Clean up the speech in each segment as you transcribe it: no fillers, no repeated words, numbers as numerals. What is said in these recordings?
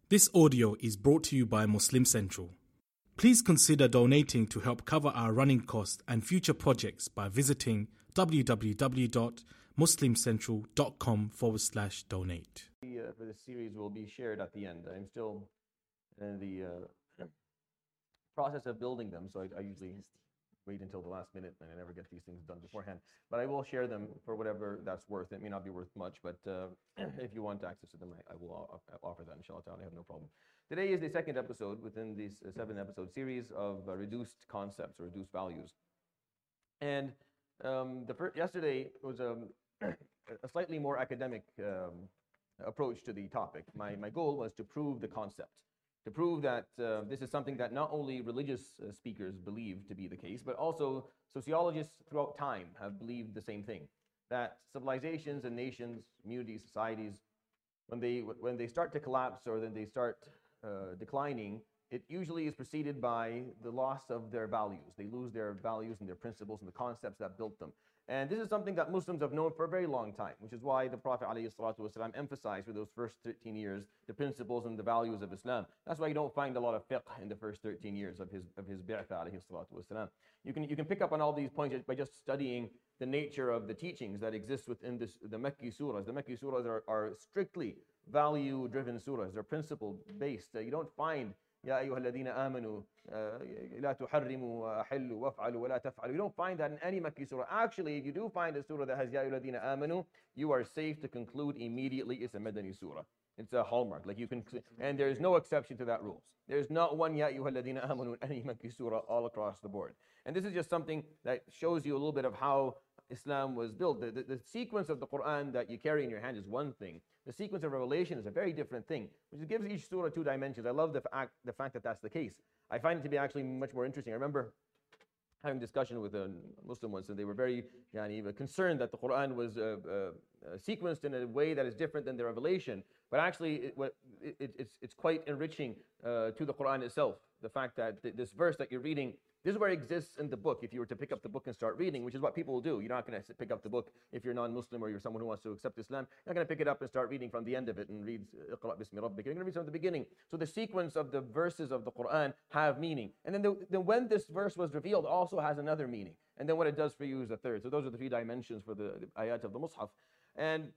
This audio is brought to you by Muslim Central. Please consider donating to help cover our running costs and future projects by visiting www.muslimcentral.com/donate. For this series will be shared at the end. I'm still in the process of building them, so I usually wait until the last minute and I never get these things done beforehand. But I will share them for whatever that's worth. It may not be worth much, but if you want access to them, I will offer that, inshallah ta'ala. I have no problem. Today is the second episode within this 7-episode series of reduced concepts or reduced values. And yesterday was a slightly more academic approach to the topic. My goal was to prove the concept, to prove that this is something that not only religious speakers believe to be the case, but also sociologists throughout time have believed the same thing, that civilizations and nations, communities, societies, when they start to collapse or then they start declining, it usually is preceded by the loss of their values. They lose their values and their principles and the concepts that built them. And this is something that Muslims have known for a very long time, which is why the Prophet ﷺ emphasized for those first 13 years the principles and the values of Islam. That's why you don't find a lot of fiqh in the first 13 years of his bi'tha ﷺ. You can pick up on all these points by just studying the nature of the teachings that exist within the Makki surahs. The Makki surahs are strictly value-driven surahs. They're principle-based. You don't find يا أيها الذين آمنوا لا تحرموا أحلوا وافعلوا ولا تفعلوا. You don't find that in any Makki surah. Actually, if you do find a surah that has يا أيها الذين آمنوا, you are safe to conclude immediately it's a Madani surah. It's a hallmark. Like you can, and there is no exception to that rule. There's not one يا أيها الذين آمنوا in any Makki surah all across the board. And this is just something that shows you a little bit of how Islam was built. The sequence of the Quran that you carry in your hand is one thing. The sequence of revelation is a very different thing, which gives each surah 2 dimensions. I love the fact that that's the case. I find it to be actually much more interesting. I remember having a discussion with a Muslim once, and they were very concerned that the Quran was sequenced in a way that is different than the revelation. But actually, it's quite enriching to the Quran itself. The fact that this verse that you're reading, this is where it exists in the book. If you were to pick up the book and start reading, which is what people will do. You're not going to pick up the book if you're non-Muslim or you're someone who wants to accept Islam. You're not going to pick it up and start reading from the end of it and read Iqra bismi rabbik. You're going to read from the beginning. So the sequence of the verses of the Quran have meaning. And then when this verse was revealed also has another meaning. And then what it does for you is a third. So those are the 3 dimensions for the ayat of the Mus'haf. And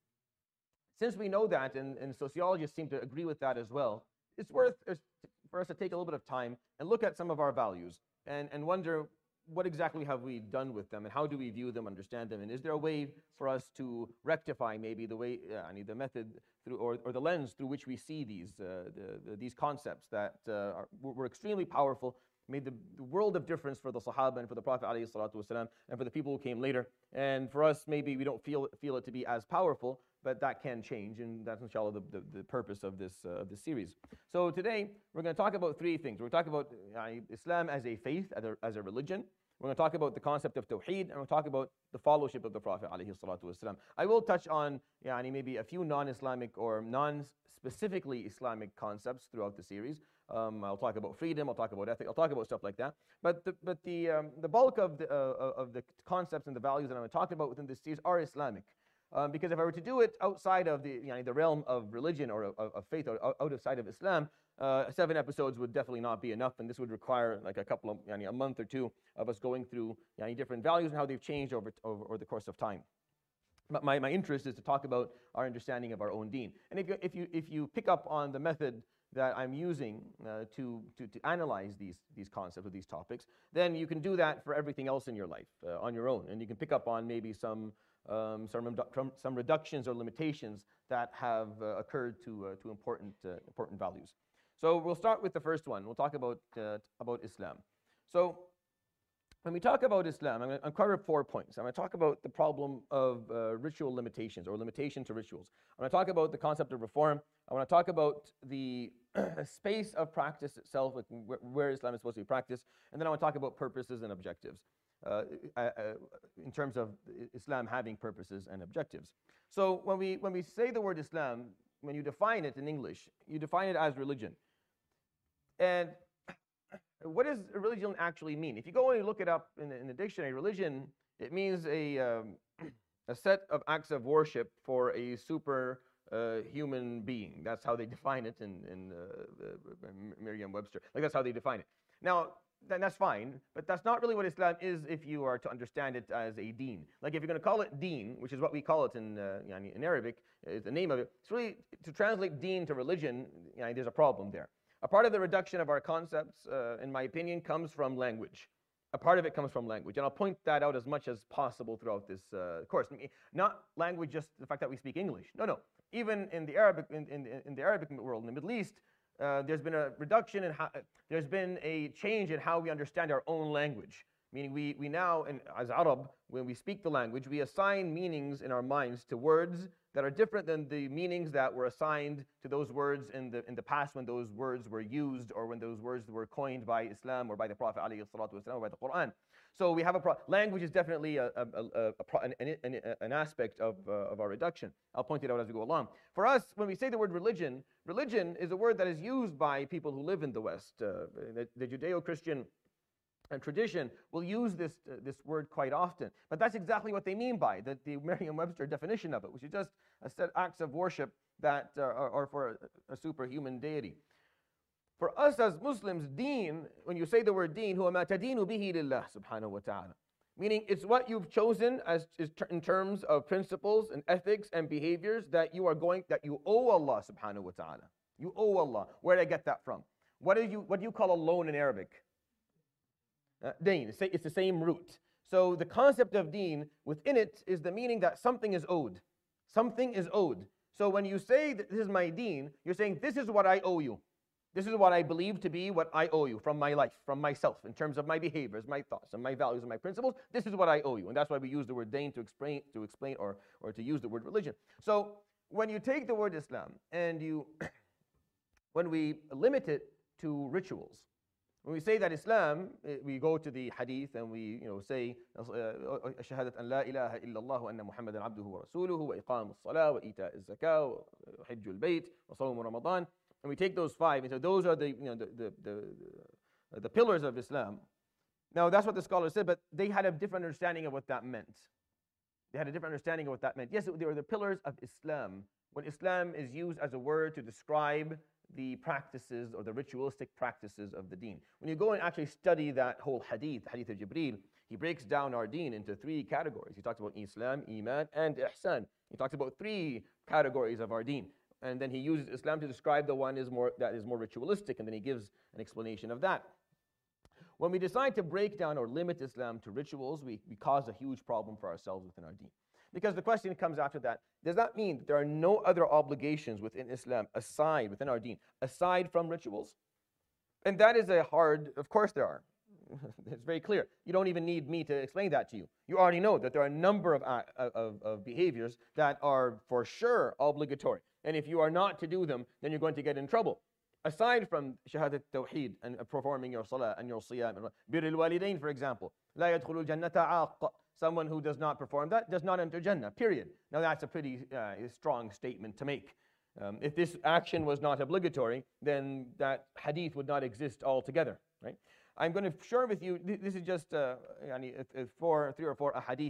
since we know that, and sociologists seem to agree with that as well, it's worth for us to take a little bit of time and look at some of our values and wonder what exactly have we done with them and how do we view them, understand them, and is there a way for us to rectify maybe the way, the method through or the lens through which we see these concepts that were extremely powerful, made the world of difference for the Sahaba and for the Prophet ﷺ and for the people who came later. And for us, maybe we don't feel it to be as powerful, but that can change, and that's inshallah the purpose of this series. So today we're going to talk about 3 things. We're going to talk about Islam as a faith, as a religion. We're going to talk about the concept of Tawheed, and we'll talk about the fellowship of the Prophet ﷺ. I will touch on maybe a few non-Islamic or non-specifically Islamic concepts throughout the series. I'll talk about freedom. I'll talk about ethics. I'll talk about stuff like that. But the bulk of the concepts and the values that I'm going to talk about within this series are Islamic. Because if I were to do it outside of the realm of religion or of faith or outside of Islam, 7 episodes would definitely not be enough, and this would require like a month or 2 of us going through different values and how they've changed over the course of time. But my interest is to talk about our understanding of our own deen. And if you pick up on the method that I'm using to analyze these concepts or these topics, then you can do that for everything else in your life on your own, and you can pick up on maybe some reductions or limitations that have occurred to important values. So we'll start with the first one. We'll talk about Islam. So when we talk about Islam, I'm going to cover 4 points. I'm going to talk about the problem of ritual limitations or limitation to rituals. I'm going to talk about the concept of reform. I want to talk about the space of practice itself, like where Islam is supposed to be practiced, and then I want to talk about purposes and objectives. In terms of Islam having purposes and objectives. So when we say the word Islam, when you define it in English, you define it as religion. And what does religion actually mean? If you go and you look it up in the dictionary, religion, it means a set of acts of worship for a human being. That's how they define it in Merriam-Webster. Like that's how they define it. Now, then that's fine, but that's not really what Islam is if you are to understand it as a deen. Like if you're going to call it deen, which is what we call it in Arabic, is the name of it. It's really, to translate deen to religion, there's a problem there. A part of the reduction of our concepts, in my opinion, comes from language. A part of it comes from language, and I'll point that out as much as possible throughout this course. Not language, just the fact that we speak English. No. Even in the Arabic, in the Arabic world, in the Middle East, there's been a reduction in how, there's been a change in how we understand our own language. Meaning we now, as Arab, when we speak the language, we assign meanings in our minds to words that are different than the meanings that were assigned to those words in the past when those words were used or when those words were coined by Islam or by the Prophet ﷺ or by the Quran. So we have language is definitely an aspect of our reduction. I'll point it out as we go along. For us, when we say the word religion, religion is a word that is used by people who live in the West. The Judeo-Christian and tradition will use this word quite often. But that's exactly what they mean by the Merriam-Webster definition of it, which is just a set acts of worship that are for a superhuman deity. For us as Muslims, deen, when you say the word deen, huwa ma tadinu bihi lillah subhanahu wa ta'ala. Meaning it's what you've chosen in terms of principles and ethics and behaviors that you owe Allah subhanahu wa ta'ala. You owe Allah. Where did I get that from? What do you call a loan in Arabic? Deen. It's the same root. So the concept of deen, within it is the meaning that something is owed. Something is owed. So when you say that this is my deen, you're saying this is what I owe you. This is what I believe to be what I owe you from my life, from myself, in terms of my behaviors, my thoughts, and my values and my principles. This is what I owe you. And that's why we use the word deen to explain or to use the word religion. So when you take the word Islam and when we limit it to rituals, when we say that Islam, we go to the hadith and we say shahadat an la ilaha illallah wa anna Muhammadan abduhu wa rasuluhu wa iqam as-salah wa ita az-zakah wa hajj al-bayt wa sawm Ramadan, and we take those five and so those are the pillars of Islam. Now that's what the scholars said, but they had a different understanding of what that meant. They had a different understanding of what that meant. Yes, they were the pillars of Islam. When Islam is used as a word to describe the practices or the ritualistic practices of the deen. When you go and actually study that whole hadith, the hadith of Jibreel, he breaks down our deen into three categories. He talks about Islam, Iman, and Ihsan. He talks about three categories of our deen. And then he uses Islam to describe the one that is more ritualistic, and then he gives an explanation of that. When we decide to break down or limit Islam to rituals, we cause a huge problem for ourselves within our deen. Because the question comes after that, does that mean that there are no other obligations within Islam within our deen, aside from rituals? And that is of course there are. It's very clear. You don't even need me to explain that to you. You already know that there are a number of behaviors that are for sure obligatory. And if you are not to do them, then you're going to get in trouble. Aside from shahadat tawheed and performing your salah and your siyam, birrul walidain, for example, la yadkhulul jannata aqq. Someone who does not perform that does not enter Jannah, period. Now that's a pretty strong statement to make. If this action was not obligatory, then that hadith would not exist altogether, right? I'm going to share with you, this is just 3 or 4 hadith,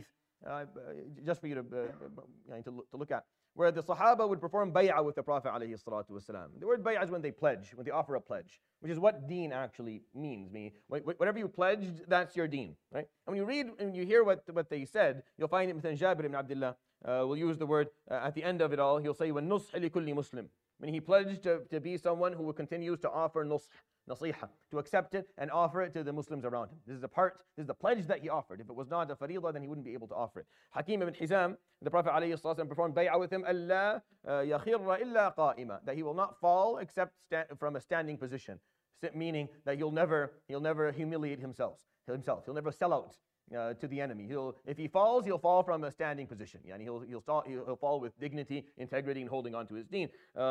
just for you to look at, where the Sahaba would perform bay'ah with the Prophet alayhi salatu wasalam. The word bay'ah is when they pledge, when they offer a pledge, which is what deen actually means. Whatever you pledged, that's your deen, right? And when you read and you hear what they said, you'll find it within Jabir ibn Abdullah. We'll use the word at the end of it all. He'll say, وَالنُّصْحِ لِكُلِّ Muslim. When he pledged to be someone who continues to offer nasiha, to accept it and offer it to the Muslims around him. This is the pledge that he offered. If it was not a faridah, then he wouldn't be able to offer it. Hakim ibn Hizam, the Prophet ﷺ performed bay'ah with him, أَلَّا يَخِرَّ إِلَّا قَائِمًا, that he will not fall except from a standing position, meaning that he'll never humiliate himself. He'll never sell out to the enemy. If he falls, he'll fall from a standing position. Yani he'll fall with dignity, integrity, and holding on to his deen.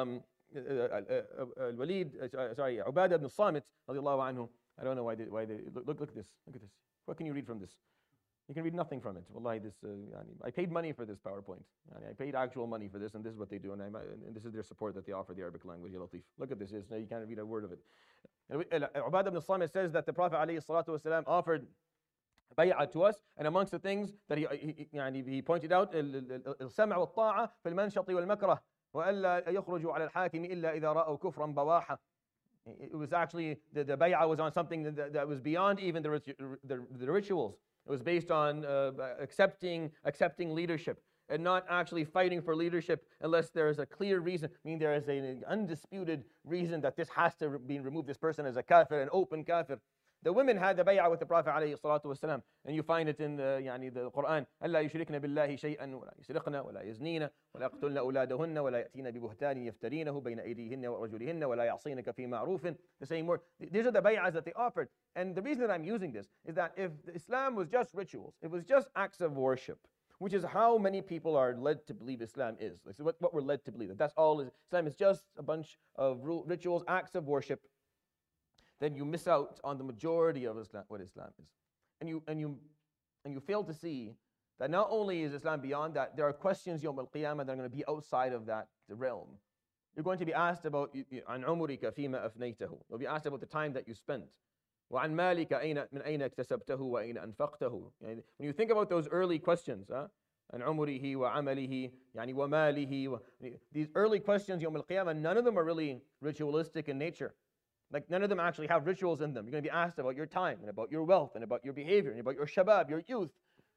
Ubadah ibn Samit, radiallahu anhu. I don't know why they look at this. Look at this. What can you read from this? You can read nothing from it. Wallahi, I paid money for this PowerPoint. I paid actual money for this, and this is what they do, and this is their support that they offer the Arabic language. Ya Latif. Look at this. You can't read a word of it. Ubadah ibn Samit says that the Prophet ﷺ offered bay'ah to us, and amongst the things that he pointed out, السمع والطاعة في المنشط والمكره وَأَلَّا يَخْرُجُوا عَلَى الْحَاكِمِ إِلَّا إِذَا رَأَوْا كُفْرًا بَوَاحًا. It was actually, the bay'ah was on something that was beyond even the rituals. It was based on accepting leadership and not actually fighting for leadership unless there is a clear reason. I mean, there is an undisputed reason that this has to be removed. This person is a kafir, an open kafir. The women had the bay'ah with the Prophet ﷺ, and you find it in the Quran. أَلَّا يُشْرِكْنَ بِاللَّهِ شَيْئًا وَلَا يُسْرِقْنَ وَلَا يَزْنِينَ وَلَا يَقْتُلْنَ أَوْلَادَهُنَّ وَلَا يَأْتِينَ بِبُهْتَانٍ يَفْتَرِينَهُ بَيْنَ أَيْدِيهِنَّ وَأَرْجُلِهِنَّ وَلَا يَعْصِينَكَ فِي مَعْرُوفٍ. The same word. These are the bay'ahs that they offered. And the reason that I'm using this is that if Islam was just rituals, it was just acts of worship, which is how many people are led to believe Islam is. Like, so what we're led to believe. That's all. Islam is just a bunch of rituals, acts of worship. Then you miss out on the majority of Islam, what Islam is. And you fail to see that not only is Islam beyond that, there are questions Yawm al-Qiyamah that are going to be outside of that realm. You're going to be asked about عن عمرك فيما أفنيته. You'll be asked about the time that you spent. وعن مالك من أين اكتسبته وأين أنفقته. When you think about those early questions, عن عمره وعمله يعني وماله, these early questions Yawm al-Qiyamah, none of them are really ritualistic in nature. Like, none of them actually have rituals in them. You're going to be asked about your time and about your wealth and about your behavior and about your shabab, your youth.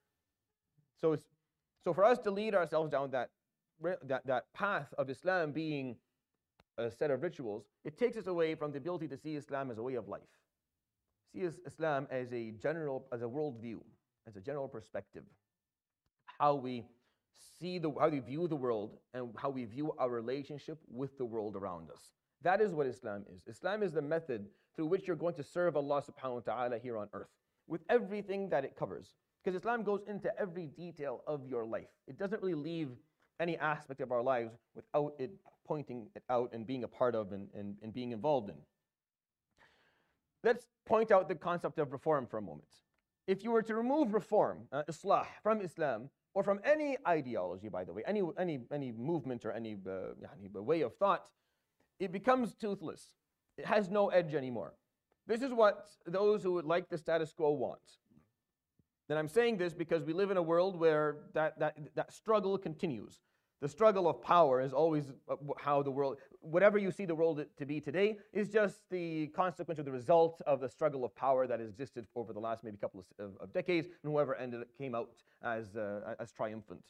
So for us to lead ourselves down that path of Islam being a set of rituals, it takes us away from the ability to see Islam as a way of life. See Islam as a worldview, as a general perspective. How we view the world and how we view our relationship with the world around us. That is what Islam is. Islam is the method through which you're going to serve Allah subhanahu wa ta'ala here on earth, with everything that it covers. Because Islam goes into every detail of your life. It doesn't really leave any aspect of our lives without it pointing it out and being a part of and being involved in. Let's point out the concept of reform for a moment. If you were to remove reform, islah, from Islam, or from any ideology, by the way, any movement or any way of thought, it becomes toothless. It has no edge anymore. This is what those who would like the status quo want. And I'm saying this because we live in a world where that struggle continues. The struggle of power is always how the world, whatever you see the world to be today, is just the consequence or the result of the struggle of power that has existed over the last maybe couple of decades, and whoever came out as triumphant.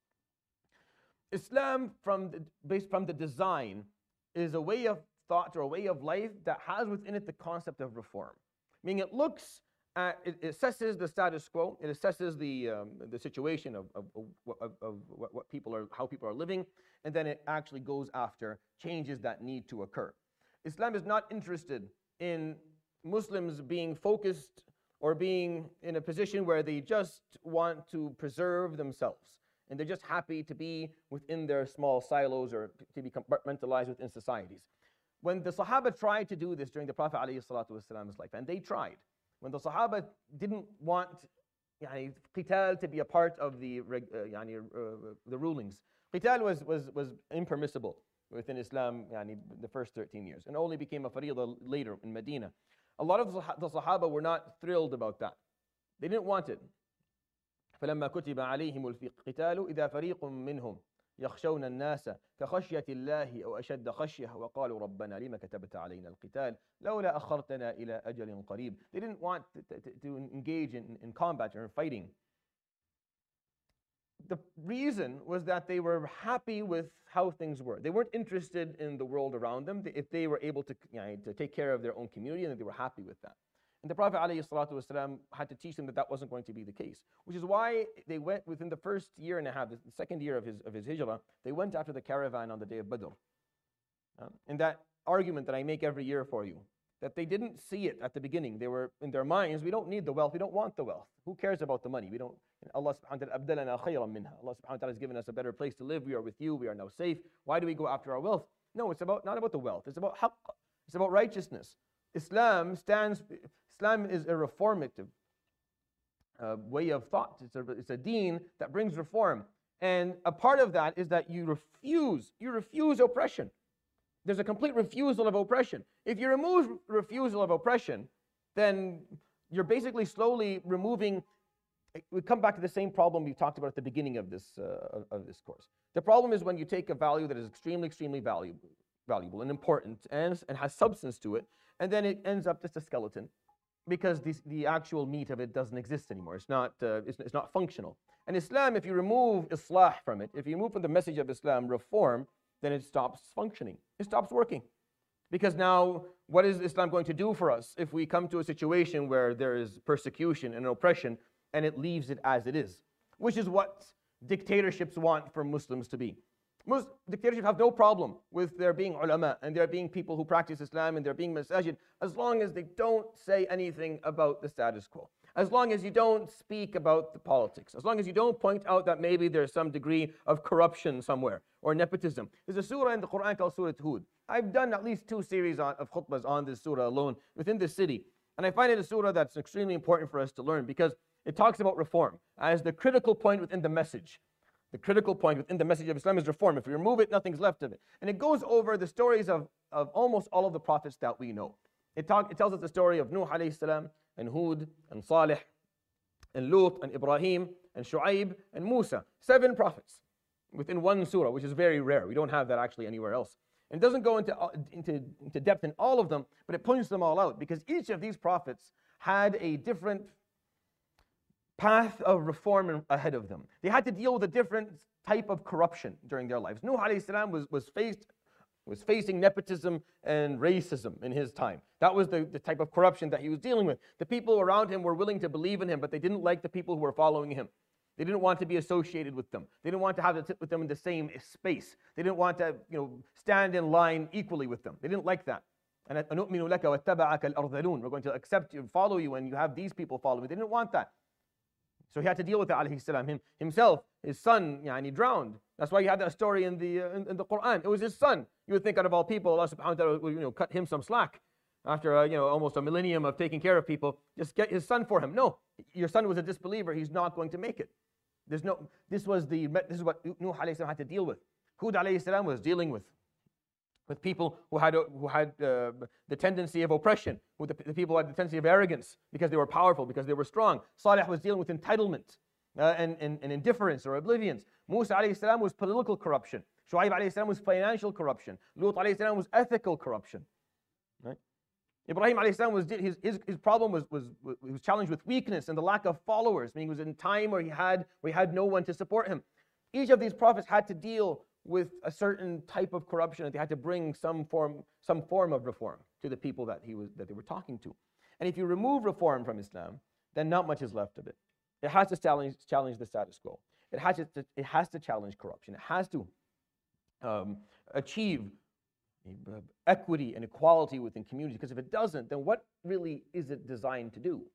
Islam, based from the design, is a way of thought or a way of life that has within it the concept of reform. Meaning it assesses the status quo, it assesses the situation of what people are, how people are living, and then it actually goes after changes that need to occur. Islam is not interested in Muslims being focused or being in a position where they just want to preserve themselves. And they're just happy to be within their small silos or to be compartmentalized within societies. When the Sahaba tried to do this during the Prophet ﷺ's life, and they tried, when the Sahaba didn't want qital to be a part of the rulings, qital was impermissible within Islam the first 13 years, and only became a fariḍah later in Medina. A lot of the Sahaba were not thrilled about that. They didn't want it. فلما كتب عليهم القتال إذا فريق منهم يخشون الناس كخشية الله أو أشد خشية وقالوا ربنا لما كتبت علينا القتال لولا أخرتنا إلى أجل قريب. They didn't want to engage in combat or in fighting. The reason was that they were happy with how things were. They weren't interested in the world around them. If they were able to take care of their own community, then they were happy with that. And the Prophet ﷺ had to teach them that that wasn't going to be the case, which is why they went within the first year and a half, the second year of his hijrah, they went after the caravan on the day of Badr. And that argument that I make every year for you, that they didn't see it at the beginning. They were in their minds, we don't need the wealth, we don't want the wealth. Who cares about the money? Allah subhanahu wa ta'ala abdalana khayran minha. Allah subhanahu wa ta'ala has given us a better place to live. We are with you, we are now safe. Why do we go after our wealth? No, it's not about the wealth. It's about haqq. It's about righteousness. Islam is a reformative way of thought. It's a deen that brings reform. And a part of that is that you refuse oppression. There's a complete refusal of oppression. If you remove refusal of oppression, then you're basically slowly removing we come back to the same problem we talked about at the beginning of this course. The problem is when you take a value that is extremely, extremely valuable and important and has substance to it, and then it ends up just a skeleton because the actual meat of it doesn't exist anymore. It's not functional. And Islam, if you remove islah from it, if you remove from the message of Islam reform, then it stops functioning. It stops working. Because now, what is Islam going to do for us if we come to a situation where there is persecution and oppression and it leaves it as it is? Which is what dictatorships want for Muslims to be. Dictatorships have no problem with there being ulama and there being people who practice Islam and there being masajid, as long as they don't say anything about the status quo. As long as you don't speak about the politics. As long as you don't point out that maybe there's some degree of corruption somewhere or nepotism. There's a surah in the Quran called Surah Hud. I've done at least 2 series of khutbahs on this surah alone within this city. And I find it a surah that's extremely important for us to learn because it talks about reform as the critical point within the message. The critical point within the message of Islam is reform. If you remove it, nothing's left of it. And it goes over the stories of almost all of the prophets that we know. It tells us the story of Nuh alayhi salam, and Hud, and Salih, and Lut, and Ibrahim, and Shu'aib, and Musa. 7 prophets within one surah, which is very rare. We don't have that actually anywhere else. And it doesn't go into depth in all of them, but it points them all out because each of these prophets had a different path of reform ahead of them. They had to deal with a different type of corruption during their lives. Nuh alayhi salam was facing nepotism and racism in his time. That was the type of corruption that he was dealing with. The people around him were willing to believe in him, but they didn't like the people who were following him. They didn't want to be associated with them. They didn't want to have to sit with them in the same space. They didn't want to, stand in line equally with them. They didn't like that. And we're going to accept you and follow you, and you have these people follow me. They didn't want that. So he had to deal with it, alayhi salam. Himself, his son, he drowned. That's why you have that story in the Quran. It was his son. You would think out of all people, Allah subhanahu wa ta'ala would cut him some slack. After almost a millennium of taking care of people, just get his son for him. No, your son was a disbeliever. He's not going to make it. This is what Nuh alayhi salam had to deal with. Hud alayhi salam was dealing with people who had the tendency of oppression, with the people who had the tendency of arrogance because they were powerful, because they were strong. Salih was dealing with entitlement and indifference or oblivion. Musa alayhi salam was political corruption. Shu'aib alayhi salam was financial corruption. Lut alayhi salam was ethical corruption. Right? Ibrahim alayhi salam his problem was he was challenged with weakness and the lack of followers, meaning he was in time where he had no one to support him. Each of these prophets had to deal with a certain type of corruption, and they had to bring some form of reform to the people that they were talking to. And if you remove reform from Islam, then not much is left of it. It has to challenge the status quo. It has to challenge corruption. It has to achieve equity and equality within communities. Because if it doesn't, then what really is it designed to do?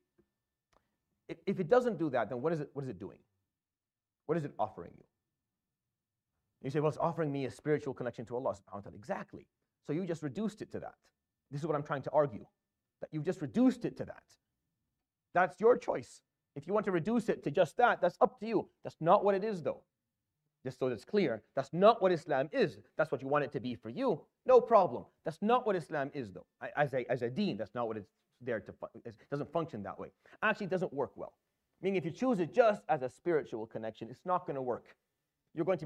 If it doesn't do that, then what is it doing? What is it offering you? You say, well, it's offering me a spiritual connection to Allah subhanahu wa ta'ala. Exactly. So you just reduced it to that. This is what I'm trying to argue, that you've just reduced it to that. That's your choice. If you want to reduce it to just that, that's up to you. That's not what it is, though. Just so it's clear, that's not what Islam is. That's what you want it to be for you. No problem. That's not what Islam is, though. As a deen, that's not what it's there to. It doesn't function that way. Actually, it doesn't work well. Meaning, if you choose it just as a spiritual connection, it's not going to work. You're going to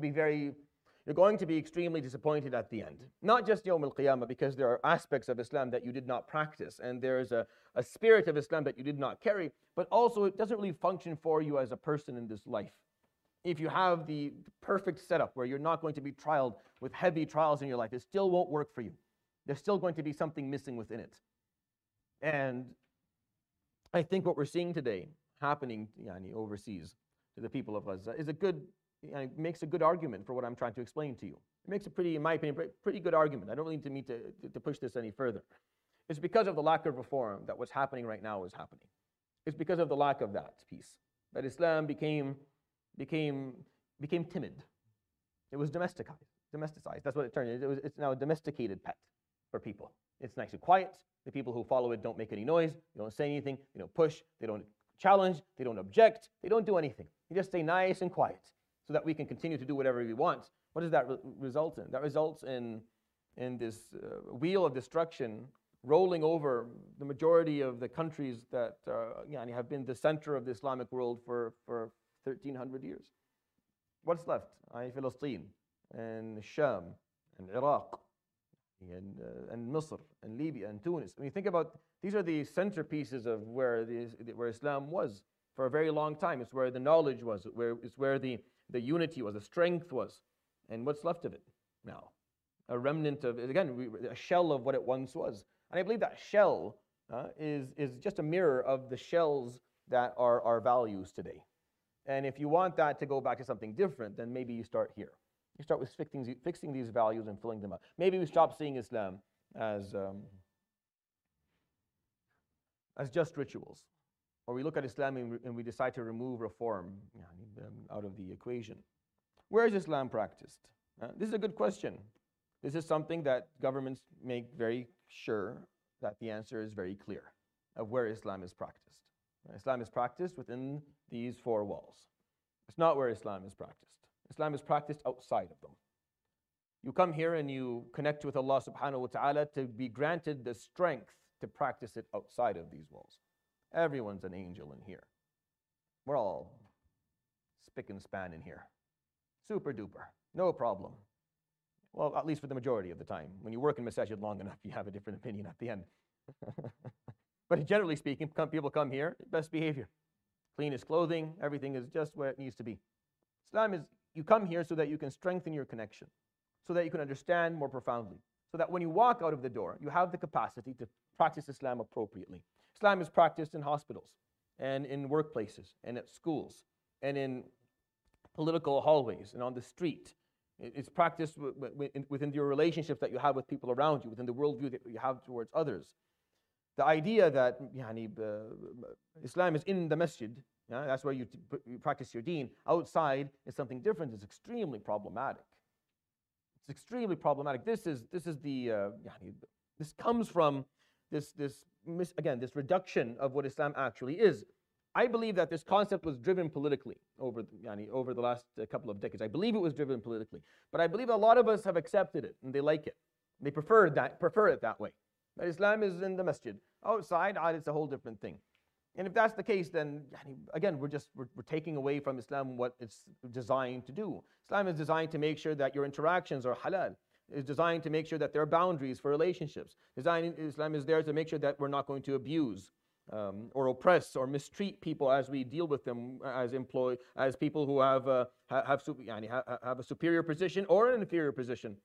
be extremely disappointed at the end. Not just Yawm al-Qiyamah, because there are aspects of Islam that you did not practice, and there's a spirit of Islam that you did not carry, but also it doesn't really function for you as a person in this life. If you have the perfect setup where you're not going to be trialed with heavy trials in your life, it still won't work for you. There's still going to be something missing within it. And I think what we're seeing today happening overseas to the people of Gaza is it makes a good argument for what I'm trying to explain to you. It makes a in my opinion, pretty good argument. I don't really need to push this any further. It's because of the lack of reform that what's happening right now is happening. It's because of the lack of that piece that Islam became timid. It was domesticized. That's what it turned into. It's now a domesticated pet for people. It's nice and quiet. The people who follow it don't make any noise. They don't say anything. They don't push. They don't challenge. They don't object. They don't do anything. They just stay nice and quiet, so that we can continue to do whatever we want. What does that result in? That results in this wheel of destruction rolling over the majority of the countries that have been the center of the Islamic world for 1,300 years. What's left? Palestine and Sham and Iraq and Misr and Libya and Tunis. I mean, think about, these are the centerpieces of where Islam was for a very long time. It's where the knowledge was, it's where the unity was, the strength was. And what's left of it now? A remnant of, again, a shell of what it once was. And I believe that shell is just a mirror of the shells that are our values today. And if you want that to go back to something different, then maybe you start here. You start with fixing these values and filling them up. Maybe we stop seeing Islam as just rituals. Or we look at Islam and we decide to remove reform out of the equation. Where is Islam practiced? This is a good question. This is something that governments make very sure that the answer is very clear of where Islam is practiced. Islam is practiced within these four walls. It's not where Islam is practiced. Islam is practiced outside of them. You come here and you connect with Allah subhanahu wa ta'ala to be granted the strength to practice it outside of these walls. Everyone's an angel in here. We're all spick and span in here. Super duper. No problem. Well, at least for the majority of the time. When you work in masajid long enough, you have a different opinion at the end. But generally speaking, people come here, best behavior. Cleanest clothing, everything is just where it needs to be. Islam is, you come here so that you can strengthen your connection, so that you can understand more profoundly, so that when you walk out of the door, you have the capacity to practice Islam appropriately. Islam is practiced in hospitals, and in workplaces, and at schools, and in political hallways, and on the street. It's practiced within your relationships that you have with people around you, within the worldview that you have towards others. The idea that Islam is in the masjid, that's where you practice your deen, outside is something different, is extremely problematic. It's extremely problematic. This comes from this reduction of what Islam actually is. I believe that this concept was driven politically over the last couple of decades. I believe it was driven politically. But I believe a lot of us have accepted it and they like it. They prefer it that way. That Islam is in the masjid. Outside, it's a whole different thing. And if that's the case, then again, we're taking away from Islam what it's designed to do. Islam is designed to make sure that your interactions are halal. It's designed to make sure that there are boundaries for relationships. Islam is there to make sure that we're not going to abuse or oppress or mistreat people as we deal with them as people who have a superior position or an inferior position,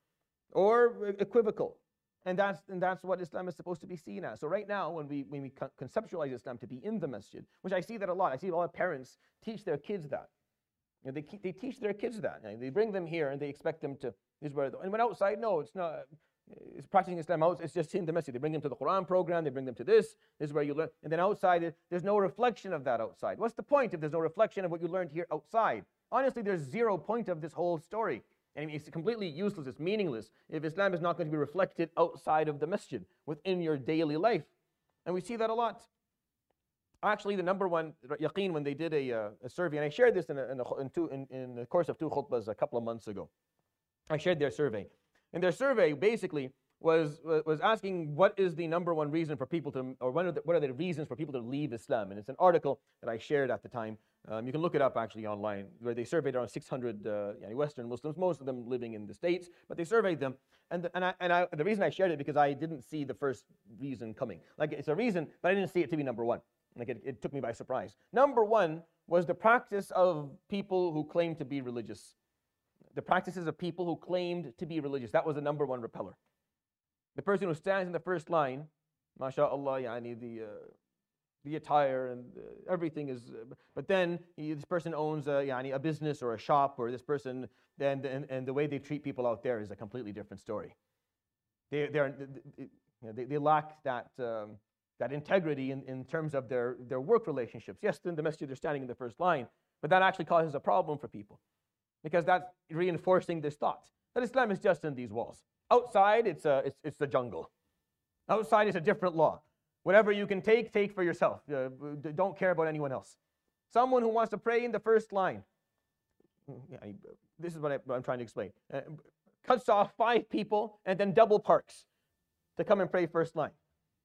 or equivocal. And that's what Islam is supposed to be seen as. So right now, when we conceptualize Islam to be in the masjid, which I see that a lot. I see a lot of parents teach their kids that. They teach their kids that. They bring them here and they expect them to. And when outside, no, it's not. It's practicing Islam out. It's just in the masjid. They bring them to the Quran program. They bring them to this. This is where you learn. And then outside, there's no reflection of that outside. What's the point if there's no reflection of what you learned here outside? Honestly, there's zero point of this whole story. And it's completely useless, it's meaningless if Islam is not going to be reflected outside of the masjid, within your daily life. And we see that a lot. Actually, the number one, Yaqeen, when they did a survey, and I shared this in the course of 2 khutbahs a couple of months ago. I shared their survey. And their survey basically was asking what is the number one reason for people to, or what are the reasons for people to leave Islam. And it's an article that I shared at the time. You can look it up actually online, where they surveyed around 600 Western Muslims, most of them living in the States, but they surveyed them. And the reason I shared it because I didn't see the first reason coming. Like, it's a reason, but I didn't see it to be number one. Like, it took me by surprise. Number one was the practice of people who claimed to be religious. The practices of people who claimed to be religious. That was the number one repeller. The person who stands in the first line, mashallah, the attire and everything is, but then this person owns a business or a shop, or this person, and the way they treat people out there is a completely different story. They lack that integrity in terms of their work relationships. Yes, in the masjid they're standing in the first line, but that actually causes a problem for people, because that's reinforcing this thought that Islam is just in these walls. Outside, it's the jungle. Outside is a different law. Whatever you can take for yourself. Don't care about anyone else. Someone who wants to pray in the first line. This is what I'm trying to explain. Cuts off 5 people and then double parks. to come and pray first line.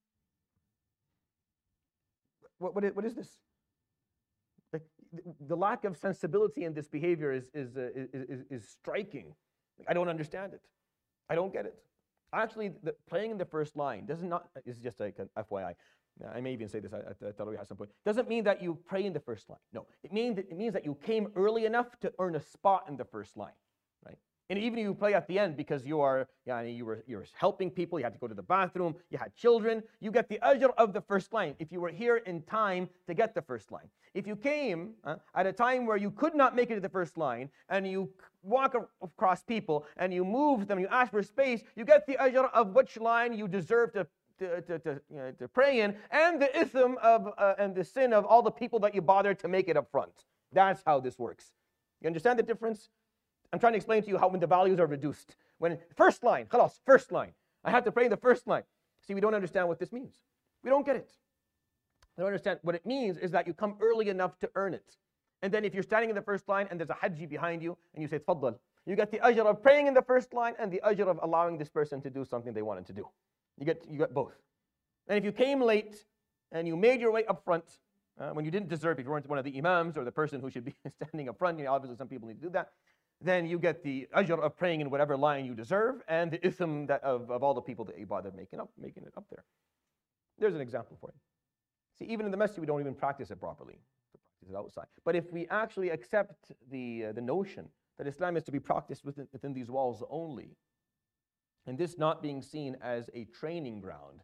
What is this? Like, the lack of sensibility in this behavior is striking. I don't understand it. I don't get it. Actually, praying in the first line is just like an FYI. I may even say this at Tarawih at some point. Doesn't mean that you pray in the first line. No, it means that you came early enough to earn a spot in the first line, right? And even if you pray at the end because you were helping people, you had to go to the bathroom, you had children, you get the ajr of the first line if you were here in time to get the first line. If you came at a time where you could not make it to the first line and you walk across people and you move them, you ask for space, you get the ajr of which line you deserve to pray in, and the ithm of and the sin of all the people that you bothered to make it up front. That's how this works. You understand the difference? I'm trying to explain to you how when the values are reduced. When first line, khalas, first line. I have to pray in the first line. See, we don't understand what this means. We don't get it. I don't understand. What it means is that you come early enough to earn it. And then if you're standing in the first line and there's a haji behind you and you say, tfaddal, you get the ajr of praying in the first line and the ajr of allowing this person to do something they wanted to do. You get both. And if you came late and you made your way up front, when you didn't deserve, if you weren't one of the imams or the person who should be standing up front, obviously some people need to do that, then you get the ajr of praying in whatever line you deserve and the ithm of all the people that you bothered making it up there. There's an example for you. See, even in the masjid, we don't even practice it properly. We practice it outside. But if we actually accept the notion that Islam is to be practiced within these walls only, and this not being seen as a training ground,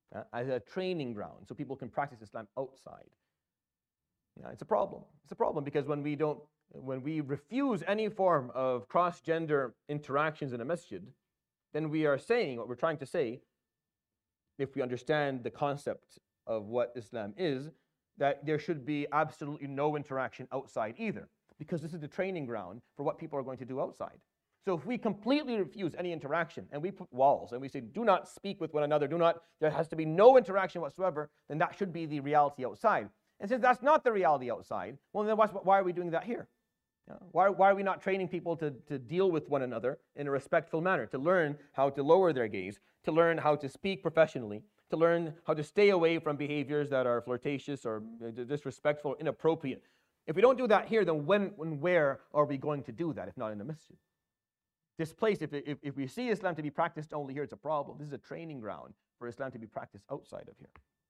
so people can practice Islam outside, it's a problem. It's a problem because when we refuse any form of cross-gender interactions in a masjid, then we are saying what we're trying to say, if we understand the concept of what Islam is, that there should be absolutely no interaction outside either, because this is the training ground for what people are going to do outside. So if we completely refuse any interaction and we put walls and we say, do not speak with one another, there has to be no interaction whatsoever, then that should be the reality outside. And since that's not the reality outside, well, then why are we doing that here? Why are we not training people to deal with one another in a respectful manner, to learn how to lower their gaze, to learn how to speak professionally, to learn how to stay away from behaviors that are flirtatious or disrespectful, inappropriate? If we don't do that here, then when and where are we going to do that if not in the masjid? This place, if we see Islam to be practiced only here, it's a problem. This is a training ground for Islam to be practiced outside of here.